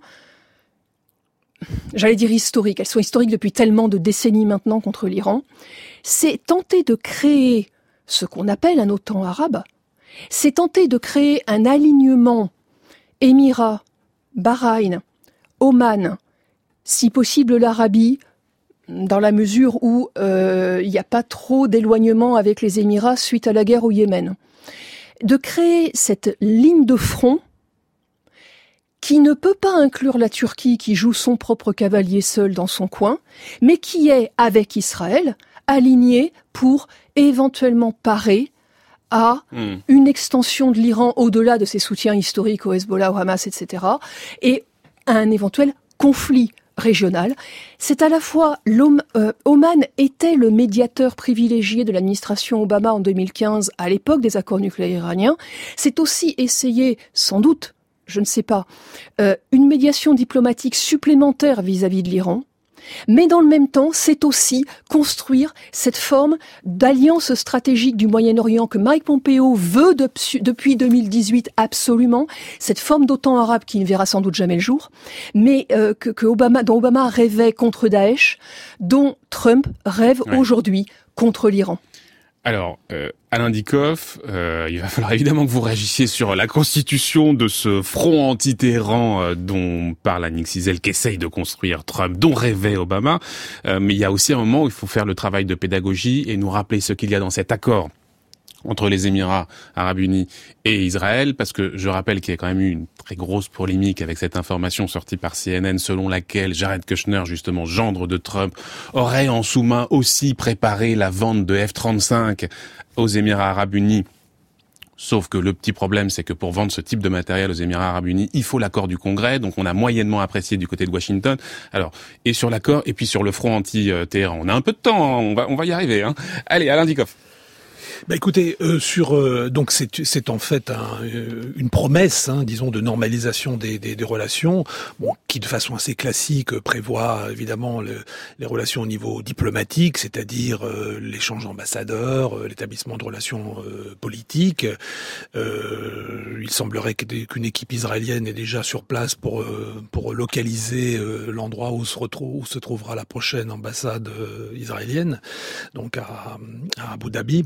j'allais dire historiques, elles sont historiques depuis tellement de décennies maintenant contre l'Iran, c'est tenter de créer ce qu'on appelle un OTAN arabe, c'est tenter de créer un alignement Émirats, Bahreïn, Oman, si possible l'Arabie, dans la mesure où il n'y a pas trop d'éloignement avec les Émirats suite à la guerre au Yémen. De créer cette ligne de front qui ne peut pas inclure la Turquie qui joue son propre cavalier seul dans son coin, mais qui est, avec Israël, alignée pour éventuellement parer à une extension de l'Iran au-delà de ses soutiens historiques au Hezbollah, au Hamas, etc., et à un éventuel conflit régional. C'est à la fois Oman était le médiateur privilégié de l'administration Obama en 2015 à l'époque des accords nucléaires iraniens. C'est aussi essayer, sans doute, je ne sais pas, une médiation diplomatique supplémentaire vis-à-vis de l'Iran. Mais dans le même temps, c'est aussi construire cette forme d'alliance stratégique du Moyen-Orient que Mike Pompeo veut depuis 2018 absolument, cette forme d'OTAN arabe qui ne verra sans doute jamais le jour, mais dont Obama rêvait contre Daesh, dont Trump rêve aujourd'hui contre l'Iran.
Alors, Alain Dikoff, il va falloir évidemment que vous réagissiez sur la constitution de ce front anti-Téhéran dont parle Annick Cizel, qu'essaye de construire Trump, dont rêvait Obama. Mais il y a aussi un moment où il faut faire le travail de pédagogie et nous rappeler ce qu'il y a dans cet accord entre les Émirats Arabes Unis et Israël, parce que je rappelle qu'il y a quand même eu une très grosse polémique avec cette information sortie par CNN selon laquelle Jared Kushner, justement gendre de Trump, aurait en sous-main aussi préparé la vente de F-35 aux Émirats Arabes Unis. Sauf que le petit problème, c'est que pour vendre ce type de matériel aux Émirats Arabes Unis, il faut l'accord du Congrès, donc on a moyennement apprécié du côté de Washington. Alors, et sur l'accord, et puis sur le front anti-Téhéran, on a un peu de temps, hein, on va y arriver. Hein. Allez, Alain Dikoff.
Écoutez, donc c'est en fait une promesse, disons, de normalisation des relations, qui de façon assez classique prévoit évidemment les relations au niveau diplomatique, c'est-à-dire l'échange d'ambassadeurs, l'établissement de relations politiques. Il semblerait qu'une équipe israélienne est déjà sur place pour localiser l'endroit où se trouvera la prochaine ambassade israélienne, donc à Abu Dhabi.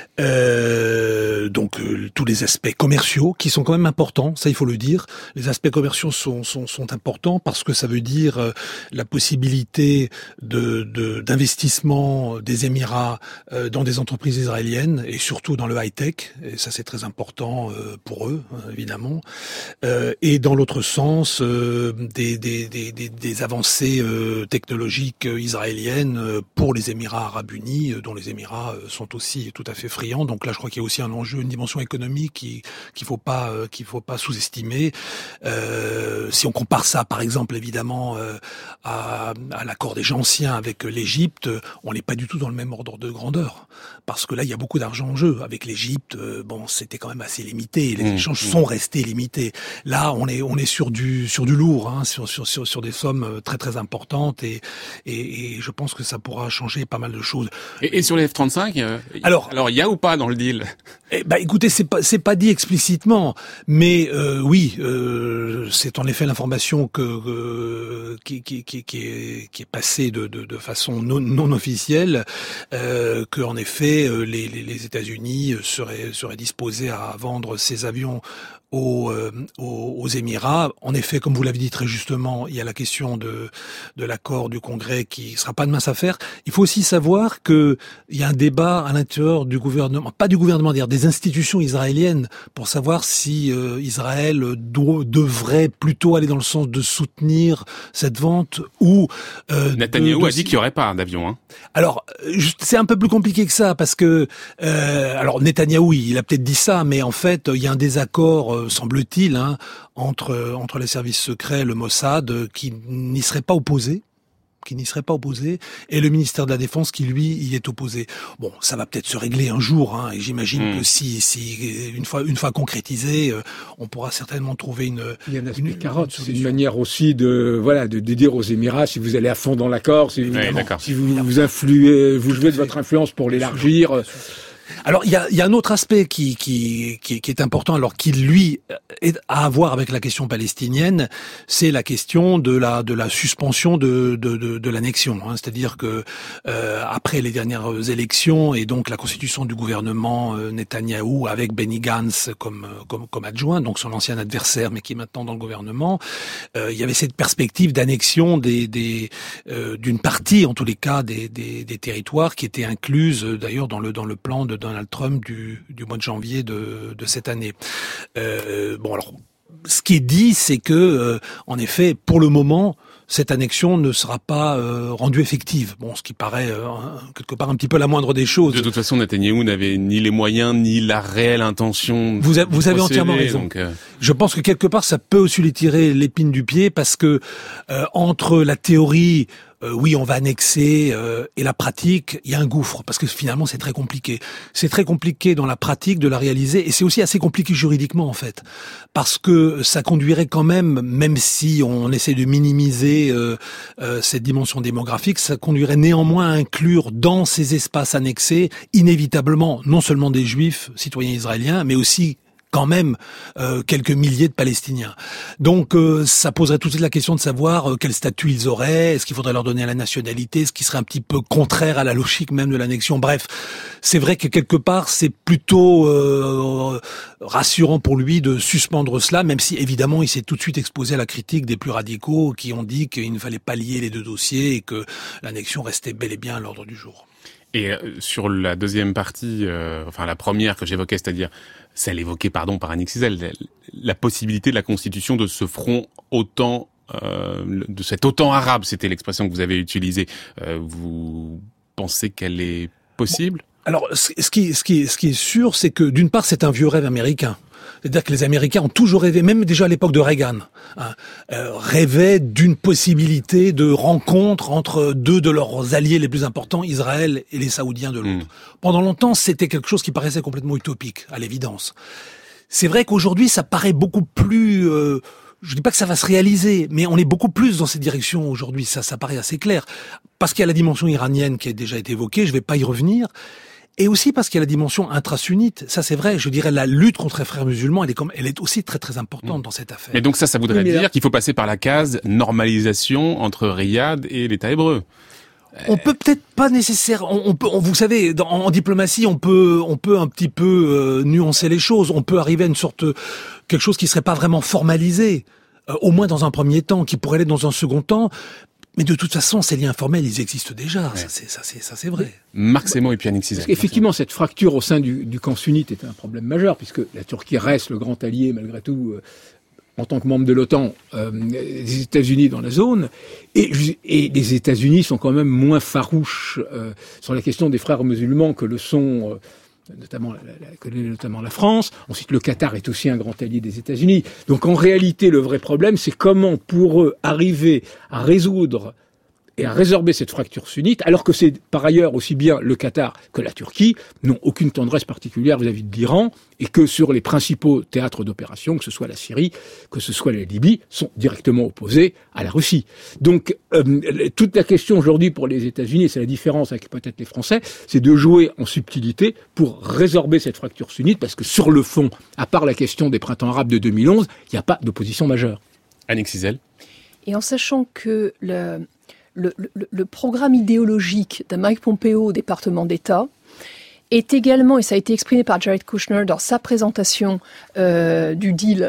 Tous les aspects commerciaux qui sont quand même importants, ça il faut le dire. Les aspects commerciaux sont importants parce que ça veut dire la possibilité d'investissement des Émirats dans des entreprises israéliennes et surtout dans le high-tech, et ça c'est très important pour eux, évidemment. Et dans l'autre sens, des avancées technologiques israéliennes pour les Émirats Arabes Unis, dont les Émirats sont aussi tout à fait friands. Donc là, je crois qu'il y a aussi un enjeu, une dimension économique qu'il faut pas sous-estimer. Si on compare ça, par exemple, évidemment, à l'accord des Gentiens avec l'Égypte, on n'est pas du tout dans le même ordre de grandeur, parce que là, il y a beaucoup d'argent en jeu. Avec l'Égypte, c'était quand même assez limité. Les échanges sont restés limités. Là, on est sur du lourd, sur des sommes très très importantes, et je pense que ça pourra changer pas mal de choses.
Et sur les F-35, alors il y a ou pas dans le deal?
Écoutez, c'est pas dit explicitement, mais oui, c'est en effet l'information qui est passée de façon non officielle, que en effet les États-Unis seraient disposés à vendre ces avions aux Émirats. En effet, comme vous l'avez dit très justement, il y a la question de l'accord du Congrès qui sera pas de mince affaire. Il faut aussi savoir que il y a un débat à l'intérieur du gouvernement, pas du gouvernement d'ailleurs, des institutions israéliennes, pour savoir si Israël devrait plutôt aller dans le sens de soutenir cette vente ou
Netanyahou a dit qu'il y aurait pas d'avion. Hein.
Alors, c'est un peu plus compliqué que ça parce que alors Netanyahou, il a peut-être dit ça, mais en fait, il y a un désaccord semble-t-il, entre les services secrets, le Mossad, qui n'y serait pas opposé, et le ministère de la Défense qui, lui, y est opposé. Bon, ça va peut-être se régler un jour, et j'imagine que si une fois concrétisé, on pourra certainement trouver
il y a un aspect carotte. C'est une manière aussi de dire aux Émirats, si vous allez à fond dans l'accord, si vous influez, vous jouez de votre influence pour l'élargir.
Alors il y a un autre aspect qui est important, alors qui lui est à voir avec la question palestinienne, c'est la question de la suspension de l'annexion. C'est-à-dire que après les dernières élections et donc la constitution du gouvernement Netanyahou avec Benny Gantz comme adjoint, donc son ancien adversaire mais qui est maintenant dans le gouvernement, il y avait cette perspective d'annexion d'une partie en tous les cas des territoires qui étaient incluses d'ailleurs dans le plan de Donald Trump du mois de janvier de cette année. Alors, ce qui est dit, c'est que, en effet, pour le moment, cette annexion ne sera pas rendue effective. Bon, ce qui paraît quelque part un petit peu la moindre des choses.
De toute façon, Netanyahou n'avait ni les moyens ni la réelle intention.
Vous avez entièrement raison. Donc, je pense que quelque part, ça peut aussi lui tirer l'épine du pied parce que entre la théorie oui, on va annexer, et la pratique, il y a un gouffre, parce que finalement, c'est très compliqué. C'est très compliqué dans la pratique de la réaliser, et c'est aussi assez compliqué juridiquement, en fait, parce que ça conduirait quand même si on essaie de minimiser cette dimension démographique, ça conduirait néanmoins à inclure dans ces espaces annexés, inévitablement, non seulement des Juifs, citoyens israéliens, mais aussi quand même quelques milliers de Palestiniens. Donc ça poserait tout de suite la question de savoir quel statut ils auraient, est-ce qu'il faudrait leur donner la nationalité, ce qui serait un petit peu contraire à la logique même de l'annexion. Bref, c'est vrai que quelque part c'est plutôt rassurant pour lui de suspendre cela, même si évidemment il s'est tout de suite exposé à la critique des plus radicaux qui ont dit qu'il ne fallait pas lier les deux dossiers et que l'annexion restait bel et bien à l'ordre du jour.
Et sur la deuxième partie, enfin la première que j'évoquais, c'est-à-dire celle évoquée par Annick Cizel, la possibilité de la constitution de ce front OTAN, de cet OTAN arabe, c'était l'expression que vous avez utilisée. Vous pensez qu'elle est possible ?
Alors, ce qui est sûr, c'est que d'une part, c'est un vieux rêve américain. C'est-à-dire que les Américains ont toujours rêvé, même déjà à l'époque de Reagan, rêvaient d'une possibilité de rencontre entre deux de leurs alliés les plus importants, Israël et les Saoudiens de l'autre. Pendant longtemps, c'était quelque chose qui paraissait complètement utopique, à l'évidence. C'est vrai qu'aujourd'hui, ça paraît beaucoup plus... je dis pas que ça va se réaliser, mais on est beaucoup plus dans cette direction aujourd'hui, ça paraît assez clair. Parce qu'il y a la dimension iranienne qui a déjà été évoquée, je vais pas y revenir. Et aussi parce qu'il y a la dimension intra-sunnite. Ça, c'est vrai. Je dirais la lutte contre les frères musulmans, elle est aussi très très importante dans cette affaire.
Et donc ça voudrait dire qu'il faut passer par la case normalisation entre Riyad et l'État hébreu.
On peut peut-être pas nécessairement. Vous savez, en diplomatie, on peut un petit peu nuancer les choses. On peut arriver à une sorte quelque chose qui serait pas vraiment formalisé, au moins dans un premier temps, qui pourrait l'être dans un second temps. Mais de toute façon, ces liens informels, ils existent déjà. Ouais. Ça, c'est vrai.
Marc Semo et puis Annick Cizel.
Parce qu'effectivement, cette fracture au sein du camp sunnite est un problème majeur, puisque la Turquie reste le grand allié, malgré tout, en tant que membre de l'OTAN, des États-Unis dans la zone. Et les États-Unis sont quand même moins farouches sur la question des frères musulmans que le sont... notamment la France. Ensuite, le Qatar est aussi un grand allié des États-Unis. Donc, en réalité, le vrai problème, c'est comment, pour eux, arriver à résoudre et à résorber cette fracture sunnite, alors que c'est par ailleurs aussi bien le Qatar que la Turquie n'ont aucune tendresse particulière vis-à-vis de l'Iran, et que sur les principaux théâtres d'opération, que ce soit la Syrie, que ce soit la Libye, sont directement opposés à la Russie. Donc, toute la question aujourd'hui pour les États-Unis, et c'est la différence avec peut-être les Français, c'est de jouer en subtilité pour résorber cette fracture sunnite, parce que sur le fond, à part la question des printemps arabes de 2011, il n'y a pas d'opposition majeure.
Annick Cizel.
Et en sachant que le programme idéologique de Mike Pompeo au département d'État est également, et ça a été exprimé par Jared Kushner dans sa présentation du deal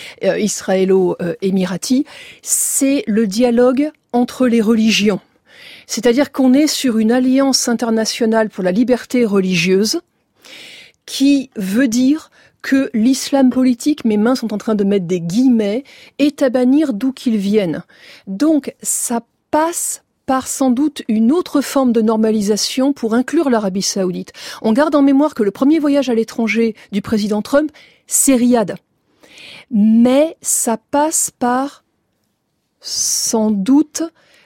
israélo-émirati, c'est le dialogue entre les religions. C'est-à-dire qu'on est sur une alliance internationale pour la liberté religieuse qui veut dire que l'islam politique, mes mains sont en train de mettre des guillemets, est à bannir d'où qu'il vienne. Donc ça passe par sans doute une autre forme de normalisation pour inclure l'Arabie Saoudite. On garde en mémoire que le premier voyage à l'étranger du président Trump, c'est Riyad. Mais ça passe par, sans doute,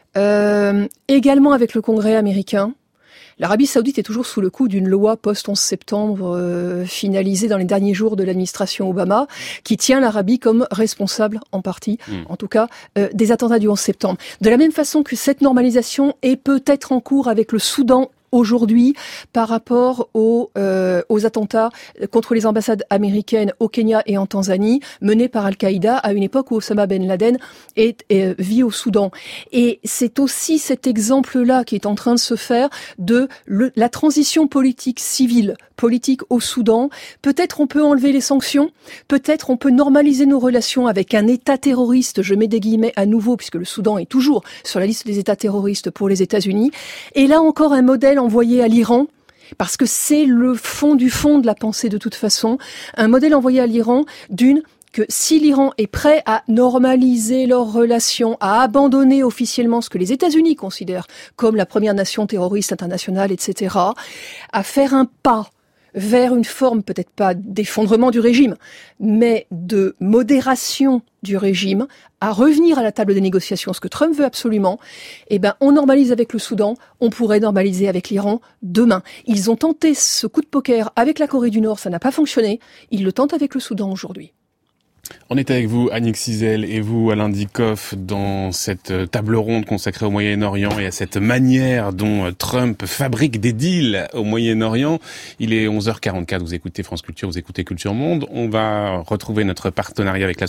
également avec le Congrès américain. L'Arabie Saoudite est toujours sous le coup d'une loi post-11 septembre finalisée dans les derniers jours de l'administration Obama, qui tient l'Arabie comme responsable, en partie, en tout cas, des attentats du 11 septembre. De la même façon que cette normalisation est peut-être en cours avec le Soudan aujourd'hui par rapport aux attentats contre les ambassades américaines au Kenya et en Tanzanie menés par Al-Qaïda à une époque où Osama Ben Laden vit au Soudan. Et c'est aussi cet exemple-là qui est en train de se faire de la transition politique au Soudan. Peut-être on peut enlever les sanctions, peut-être on peut normaliser nos relations avec un État terroriste, je mets des guillemets à nouveau puisque le Soudan est toujours sur la liste des États terroristes pour les États-Unis. Et là encore un modèle envoyé à l'Iran, parce que c'est le fond du fond de la pensée de toute façon, un modèle envoyé à l'Iran que si l'Iran est prêt à normaliser leurs relations, à abandonner officiellement ce que les États-Unis considèrent comme la première nation terroriste internationale, etc., à faire un pas vers une forme, peut-être pas d'effondrement du régime, mais de modération du régime, à revenir à la table des négociations, ce que Trump veut absolument, on normalise avec le Soudan, on pourrait normaliser avec l'Iran demain. Ils ont tenté ce coup de poker avec la Corée du Nord, ça n'a pas fonctionné, ils le tentent avec le Soudan aujourd'hui.
On est avec vous, Annick Cizel, et vous, Alain Dikoff, dans cette table ronde consacrée au Moyen-Orient et à cette manière dont Trump fabrique des deals au Moyen-Orient. Il est 11h44, vous écoutez France Culture, vous écoutez Culture Monde. On va retrouver notre partenariat avec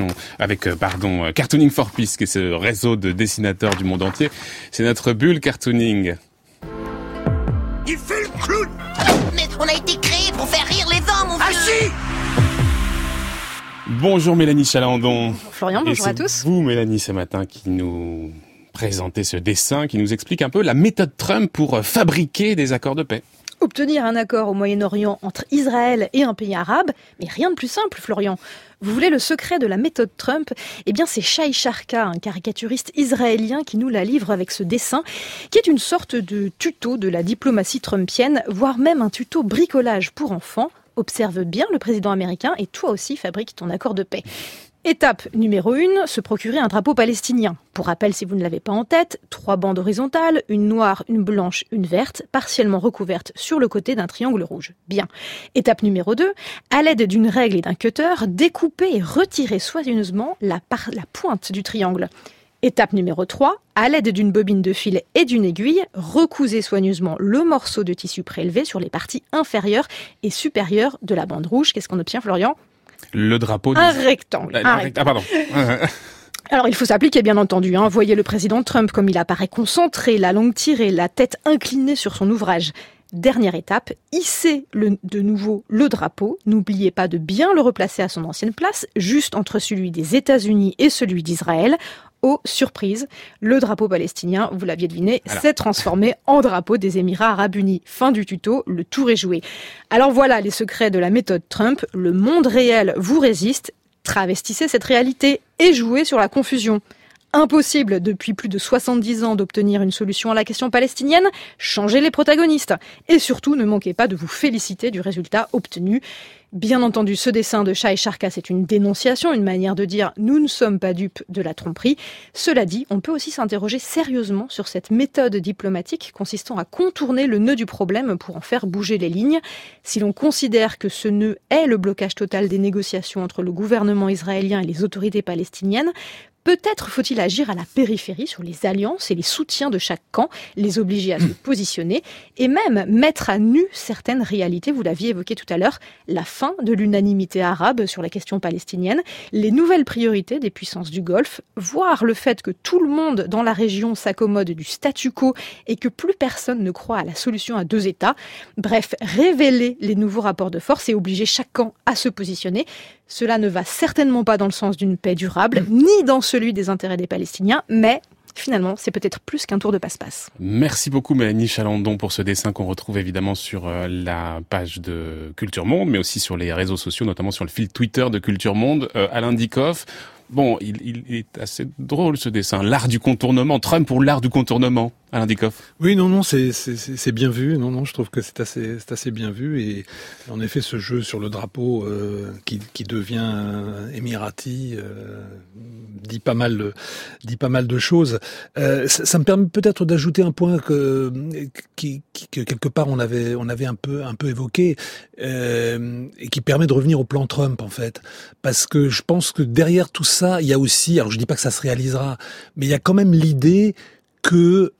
Cartooning for Peace, qui est ce réseau de dessinateurs du monde entier. C'est notre bulle cartooning.
Il fait le clown! Mais on a été créé pour faire rire les hommes, mon vieux! Ah si!
Bonjour Mélanie Chalandon.
Bonjour Florian, bonjour à tous.
C'est vous Mélanie ce matin qui nous présenté ce dessin qui nous explique un peu la méthode Trump pour fabriquer des accords de paix.
Obtenir un accord au Moyen-Orient entre Israël et un pays arabe, mais rien de plus simple, Florian. Vous voulez le secret de la méthode Trump ? Eh bien, c'est Shai Sharka, un caricaturiste israélien qui nous la livre avec ce dessin, qui est une sorte de tuto de la diplomatie trumpienne, voire même un tuto bricolage pour enfants. Observe bien le président américain et toi aussi fabrique ton accord de paix. Étape numéro 1, se procurer un drapeau palestinien. Pour rappel, si vous ne l'avez pas en tête, 3 bandes horizontales, une noire, une blanche, une verte, partiellement recouvertes sur le côté d'un triangle rouge. Bien. Étape numéro 2, à l'aide d'une règle et d'un cutter, découper et retirer soigneusement la pointe du triangle. Étape numéro 3, à l'aide d'une bobine de fil et d'une aiguille, recousez soigneusement le morceau de tissu prélevé sur les parties inférieures et supérieures de la bande rouge. Qu'est-ce qu'on obtient, Florian ?
Le drapeau...
Un rectangle.
Ah, pardon.
Alors, il faut s'appliquer, bien entendu. Voyez le président Trump comme il apparaît concentré, la langue tirée, la tête inclinée sur son ouvrage. Dernière étape, hissez de nouveau le drapeau. N'oubliez pas de bien le replacer à son ancienne place, juste entre celui des États-Unis et celui d'Israël. Oh, surprise, le drapeau palestinien, vous l'aviez deviné, s'est transformé en drapeau des Émirats Arabes Unis. Fin du tuto, le tour est joué. Alors voilà les secrets de la méthode Trump. Le monde réel vous résiste. Travestissez cette réalité et jouez sur la confusion. Impossible depuis plus de 70 ans d'obtenir une solution à la question palestinienne, changez les protagonistes. Et surtout, ne manquez pas de vous féliciter du résultat obtenu. Bien entendu, ce dessin de Shai Sharka, c'est une dénonciation, une manière de dire « nous ne sommes pas dupes de la tromperie ». Cela dit, on peut aussi s'interroger sérieusement sur cette méthode diplomatique consistant à contourner le nœud du problème pour en faire bouger les lignes. Si l'on considère que ce nœud est le blocage total des négociations entre le gouvernement israélien et les autorités palestiniennes, peut-être faut-il agir à la périphérie sur les alliances et les soutiens de chaque camp, les obliger à se positionner et même mettre à nu certaines réalités. Vous l'aviez évoqué tout à l'heure, la fin de l'unanimité arabe sur la question palestinienne, les nouvelles priorités des puissances du Golfe, voire le fait que tout le monde dans la région s'accommode du statu quo et que plus personne ne croit à la solution à 2 États. Bref, révéler les nouveaux rapports de force et obliger chaque camp à se positionner. Cela ne va certainement pas dans le sens d'une paix durable, ni dans celui des intérêts des Palestiniens, mais finalement, c'est peut-être plus qu'un tour de passe-passe.
Merci beaucoup Mélanie Chalandon pour ce dessin qu'on retrouve évidemment sur la page de Culture Monde, mais aussi sur les réseaux sociaux, notamment sur le fil Twitter de Culture Monde. Alain Dikoff, bon, il est assez drôle ce dessin. L'art du contournement, Trump pour l'art du contournement. Alain Dikoff.
Oui, non, c'est bien vu. Non, je trouve que c'est assez bien vu. Et en effet, ce jeu sur le drapeau qui devient émirati dit pas mal de choses. Ça me permet peut-être d'ajouter un point que quelque part on avait un peu évoqué et qui permet de revenir au plan Trump en fait, parce que je pense que derrière tout ça, il y a aussi, alors je dis pas que ça se réalisera, mais il y a quand même l'idée que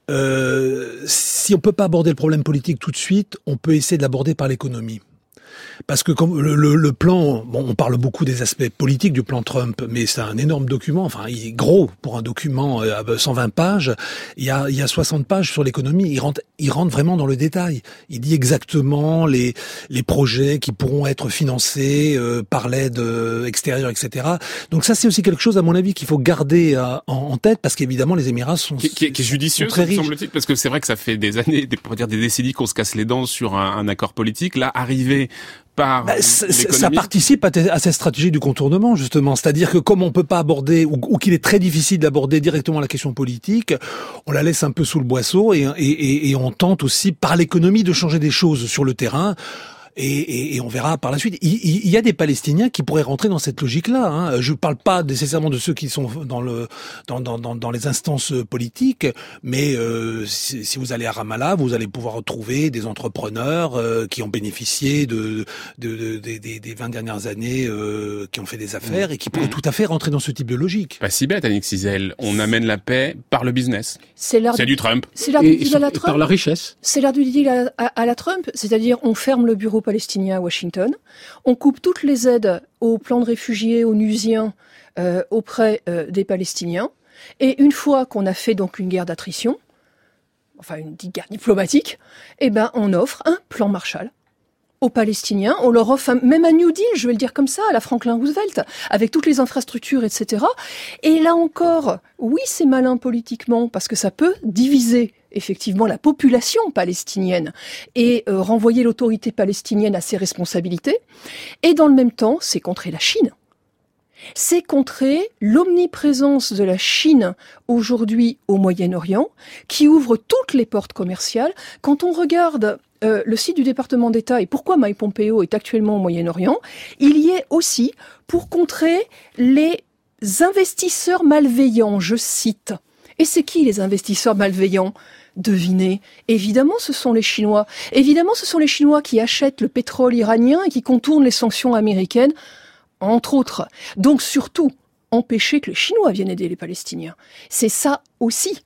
si on peut pas aborder le problème politique tout de suite, on peut essayer de l'aborder par l'économie. Parce que comme le plan, bon, on parle beaucoup des aspects politiques du plan Trump, mais c'est un énorme document. Enfin, il est gros pour un document à 120 pages. Il y a 60 pages sur l'économie. Il rentre vraiment dans le détail. Il dit exactement les projets qui pourront être financés par l'aide extérieure, etc. Donc ça, c'est aussi quelque chose, à mon avis, qu'il faut garder en tête, parce qu'évidemment, les Émirats sont
qui est judicieux,
sont très riches.
Semble-t-il, parce que c'est vrai que ça fait des années, pour dire des décennies qu'on se casse les dents sur un accord politique. Là, arriver par
ça participe à cette stratégie du contournement, justement. C'est-à-dire que comme on peut pas aborder, ou qu'il est très difficile d'aborder directement la question politique, on la laisse un peu sous le boisseau et on tente aussi par l'économie de changer des choses sur le terrain. Et on verra par la suite. Il y a des Palestiniens qui pourraient rentrer dans cette logique-là. Hein. Je parle pas nécessairement de ceux qui sont dans les instances politiques, mais si vous allez à Ramallah, vous allez pouvoir retrouver des entrepreneurs qui ont bénéficié des 20 dernières années, qui ont fait des affaires et qui pourraient tout à fait rentrer dans ce type de logique.
Pas si bête, Annick Cizel. On amène la paix par le business. C'est du Trump.
C'est l'art du deal à la Trump.
Par la richesse.
C'est l'art du deal à la Trump, c'est-à-dire on ferme le bureau palestinien à Washington, on coupe toutes les aides au plan de réfugiés onusiens auprès des Palestiniens, et une fois qu'on a fait donc une guerre d'attrition, enfin une guerre diplomatique, eh ben on offre un plan Marshall aux Palestiniens, on leur offre même un New Deal, je vais le dire comme ça, à la Franklin Roosevelt, avec toutes les infrastructures, etc. Et là encore, oui, c'est malin politiquement, parce que ça peut diviser effectivement la population palestinienne et renvoyer l'autorité palestinienne à ses responsabilités. Et dans le même temps, c'est contrer la Chine. C'est contrer l'omniprésence de la Chine aujourd'hui au Moyen-Orient, qui ouvre toutes les portes commerciales. Quand on regarde le site du département d'État et pourquoi Mike Pompeo est actuellement au Moyen-Orient, il y est aussi pour contrer les investisseurs malveillants, je cite. Et c'est qui les investisseurs malveillants ? Devinez. Évidemment, ce sont les Chinois. Évidemment, ce sont les Chinois qui achètent le pétrole iranien et qui contournent les sanctions américaines, entre autres. Donc surtout, empêcher que les Chinois viennent aider les Palestiniens. C'est ça aussi,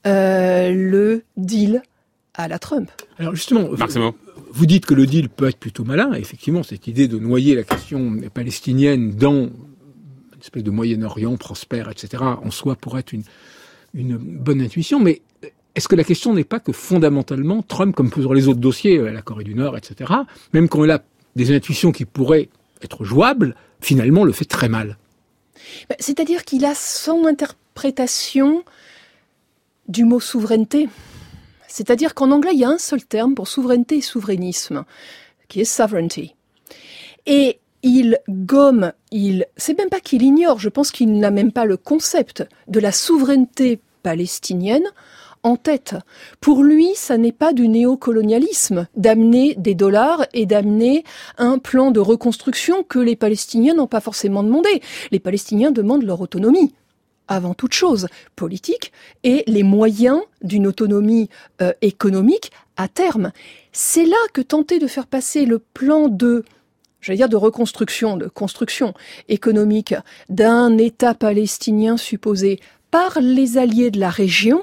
le deal à la Trump.
Alors justement, vous dites que le deal peut être plutôt malin. Effectivement, cette idée de noyer la question palestinienne dans une espèce de Moyen-Orient prospère, etc., en soi pourrait être une bonne intuition. Mais est-ce que la question n'est pas que fondamentalement, Trump, comme pour les autres dossiers, la Corée du Nord, etc., même quand il a des intuitions qui pourraient être jouables, finalement le fait très mal?
C'est-à-dire qu'il a son interprétation du mot souveraineté. C'est-à-dire qu'en anglais, il y a un seul terme pour souveraineté et souverainisme, qui est sovereignty. Et c'est même pas qu'il ignore, je pense qu'il n'a même pas le concept de la souveraineté palestinienne en tête. Pour lui, ça n'est pas du néocolonialisme d'amener des dollars et d'amener un plan de reconstruction que les Palestiniens n'ont pas forcément demandé. Les Palestiniens demandent leur autonomie, avant toute chose, politique, et les moyens d'une autonomie économique à terme. C'est là que tenter de faire passer le plan de reconstruction, de construction économique d'un État palestinien supposé par les alliés de la région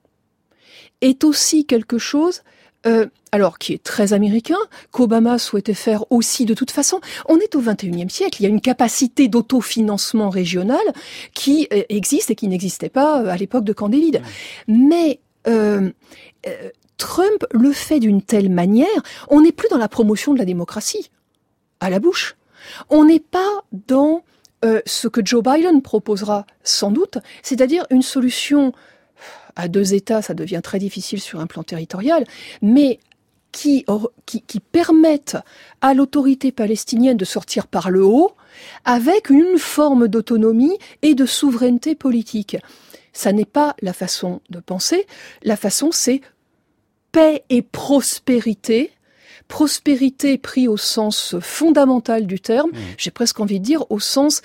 est aussi quelque chose, qui est très américain, qu'Obama souhaitait faire aussi de toute façon. On est au XXIe siècle, il y a une capacité d'autofinancement régional qui existe et qui n'existait pas à l'époque de Camp David. Mais Trump le fait d'une telle manière, on n'est plus dans la promotion de la démocratie à la Bush. On n'est pas dans ce que Joe Biden proposera sans doute, c'est-à-dire une solution à 2 États, ça devient très difficile sur un plan territorial, mais qui permettent à l'autorité palestinienne de sortir par le haut avec une forme d'autonomie et de souveraineté politique. Ça n'est pas la façon de penser. La façon, c'est paix et prospérité. Prospérité pris au sens fondamental du terme, j'ai presque envie de dire au sens...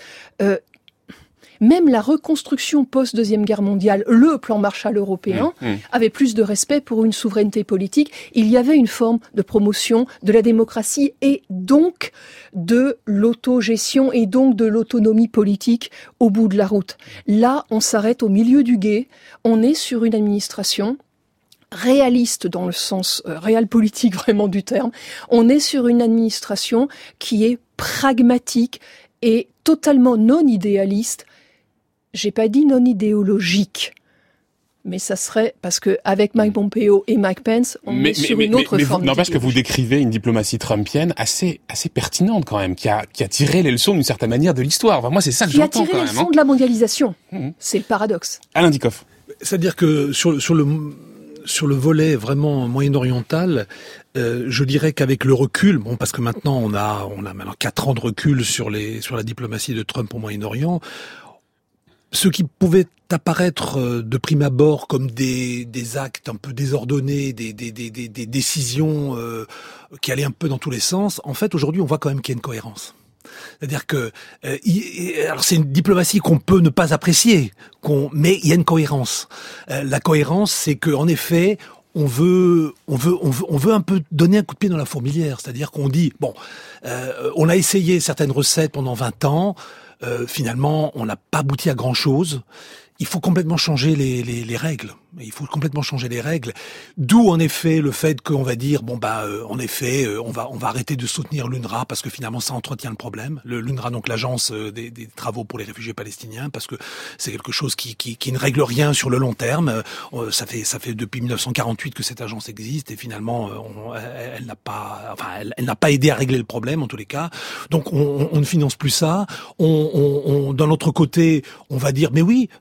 Même la reconstruction post-Deuxième Guerre mondiale, le plan Marshall européen, avait plus de respect pour une souveraineté politique. Il y avait une forme de promotion de la démocratie et donc de l'autogestion et donc de l'autonomie politique au bout de la route. Là, on s'arrête au milieu du gué. On est sur une administration réaliste dans le sens réel politique vraiment du terme. On est sur une administration qui est pragmatique et totalement non idéaliste. J'ai pas dit non idéologique, mais ça serait parce que avec Mike Pompeo et Mike Pence, on est sur une autre forme.
Non, parce que vous décrivez une diplomatie trumpienne assez pertinente quand même, qui a tiré les leçons d'une certaine manière de l'histoire. Enfin, moi, c'est ça que j'entends quand même.
Qui a tiré les leçons de la mondialisation. C'est le paradoxe.
Alain Dikoff.
C'est-à-dire que sur le volet vraiment moyen-oriental, je dirais qu'avec le recul, parce que maintenant on a maintenant 4 ans de recul sur la diplomatie de Trump au Moyen-Orient. Ce qui pouvait apparaître de prime abord comme des actes un peu désordonnés, des décisions qui allaient un peu dans tous les sens, en fait aujourd'hui on voit quand même qu'il y a une cohérence. C'est-à-dire que alors c'est une diplomatie qu'on peut ne pas apprécier, mais il y a une cohérence. La cohérence, c'est que en effet on veut un peu donner un coup de pied dans la fourmilière, c'est-à-dire qu'on dit on a essayé certaines recettes pendant 20 ans. Finalement, on n'a pas abouti à grand-chose. il faut complètement changer les règles. Il faut complètement changer les règles. D'où en effet le fait qu'on va dire on va arrêter de soutenir l'UNRWA parce que finalement ça entretient le problème. L'UNRWA, donc l'agence des travaux pour les réfugiés palestiniens, parce que c'est quelque chose qui ne règle rien sur le long terme. Ça fait depuis 1948 que cette agence existe et finalement elle n'a pas aidé à régler le problème en tous les cas. Donc on ne finance plus ça. D'un autre côté, on va dire mais oui,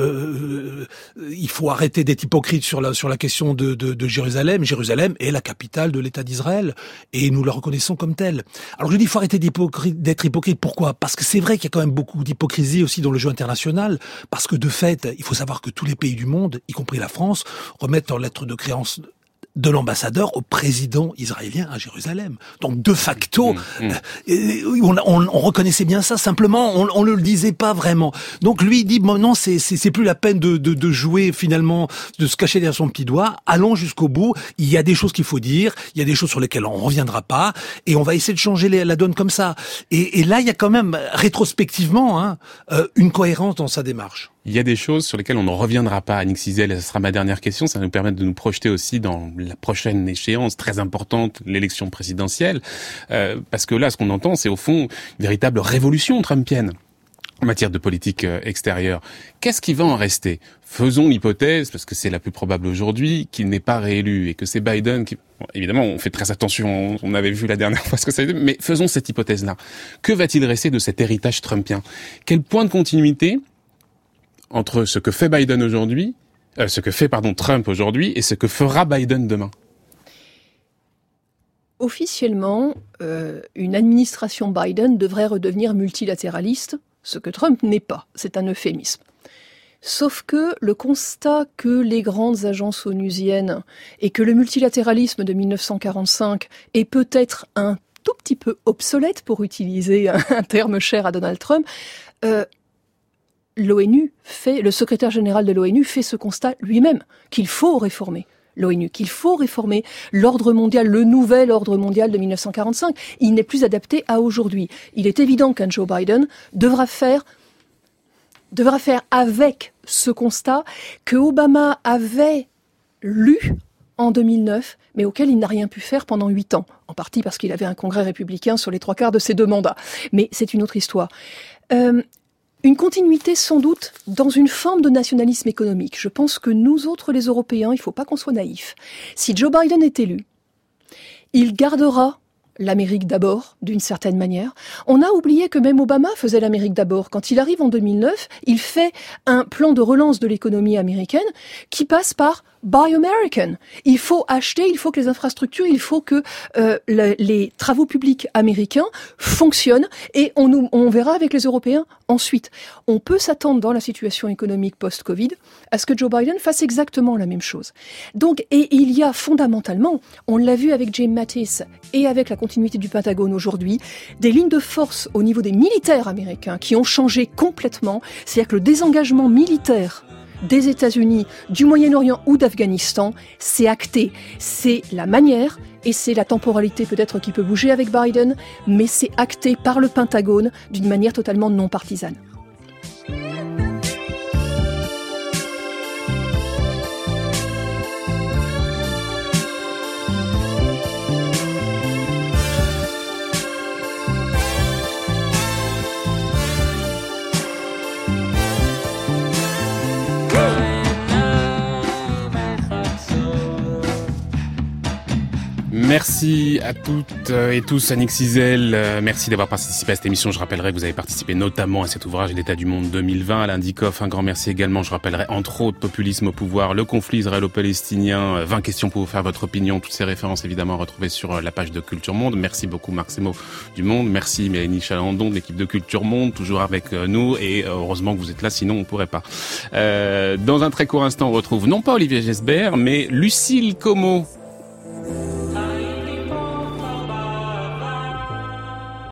il faut arrêter d'être hypocrite sur la question de Jérusalem. Jérusalem est la capitale de l'État d'Israël et nous la reconnaissons comme telle. Alors je dis il faut arrêter d'être hypocrite. Pourquoi ? Parce que c'est vrai qu'il y a quand même beaucoup d'hypocrisie aussi dans le jeu international, parce que de fait, il faut savoir que tous les pays du monde, y compris la France, remettent leur lettre de créance de l'ambassadeur au président israélien à Jérusalem. Donc de facto, on reconnaissait bien ça, simplement on ne le disait pas vraiment. Donc lui il dit bon, non, c'est plus la peine de jouer finalement, de se cacher derrière son petit doigt, allons jusqu'au bout, il y a des choses qu'il faut dire, il y a des choses sur lesquelles on reviendra pas, et on va essayer de changer la donne comme ça. Et là il y a quand même rétrospectivement une cohérence dans sa démarche.
Il y a des choses sur lesquelles on ne reviendra pas, Annick Cizel, et ce sera ma dernière question, ça va nous permettre de nous projeter aussi dans la prochaine échéance très importante, l'élection présidentielle, parce que là, ce qu'on entend, c'est au fond une véritable révolution trumpienne en matière de politique extérieure. Qu'est-ce qui va en rester ? Faisons l'hypothèse, parce que c'est la plus probable aujourd'hui, qu'il n'est pas réélu et que c'est Biden qui... Bon, évidemment, on fait très attention, on avait vu la dernière fois ce que ça a été, mais faisons cette hypothèse-là. Que va-t-il rester de cet héritage trumpien ? Quel point de continuité entre ce que fait Biden aujourd'hui, Trump aujourd'hui, et ce que fera Biden demain?
Officiellement, une administration Biden devrait redevenir multilatéraliste, ce que Trump n'est pas. C'est un euphémisme. Sauf que le constat que les grandes agences onusiennes et que le multilatéralisme de 1945 est peut-être un tout petit peu obsolète, pour utiliser un terme cher à Donald Trump, le secrétaire général de l'ONU fait ce constat lui-même, qu'il faut réformer l'ONU, qu'il faut réformer l'ordre mondial, le nouvel ordre mondial de 1945. Il n'est plus adapté à aujourd'hui. Il est évident qu'un Joe Biden devra faire avec ce constat que Obama avait lu en 2009, mais auquel il n'a rien pu faire pendant 8 ans, en partie parce qu'il avait un congrès républicain sur les 3/4 de ses 2 mandats. Mais c'est une autre histoire. Une continuité sans doute dans une forme de nationalisme économique. Je pense que nous autres, les Européens, il ne faut pas qu'on soit naïfs. Si Joe Biden est élu, il gardera l'Amérique d'abord, d'une certaine manière. On a oublié que même Obama faisait l'Amérique d'abord. Quand il arrive en 2009, il fait un plan de relance de l'économie américaine qui passe par Buy American. Il faut acheter, il faut que les infrastructures, il faut que les travaux publics américains fonctionnent et on verra avec les Européens ensuite. On peut s'attendre dans la situation économique post-Covid à ce que Joe Biden fasse exactement la même chose. Donc, et il y a fondamentalement, on l'a vu avec Jim Mattis et avec la continuité du Pentagone aujourd'hui, des lignes de force au niveau des militaires américains qui ont changé complètement. C'est-à-dire que le désengagement militaire des États-Unis, du Moyen-Orient ou d'Afghanistan, c'est acté. C'est la manière et c'est la temporalité peut-être qui peut bouger avec Biden, mais c'est acté par le Pentagone d'une manière totalement non partisane.
Merci à toutes et tous, Annick Cizel. Merci d'avoir participé à cette émission. Je rappellerai que vous avez participé notamment à cet ouvrage, L'état du monde 2020, Alain Dikoff. Un grand merci également. Je rappellerai entre autres Populisme au pouvoir, le conflit israélo-palestinien, 20 questions pour vous faire votre opinion. Toutes ces références évidemment retrouvées sur la page de Culture Monde. Merci beaucoup Marc Semo du Monde. Merci Mélanie Chalandon de l'équipe de Culture Monde, toujours avec nous. Et heureusement que vous êtes là, sinon on pourrait pas. Dans un très court instant, on retrouve non pas Olivier Gesbert, mais Lucille Como.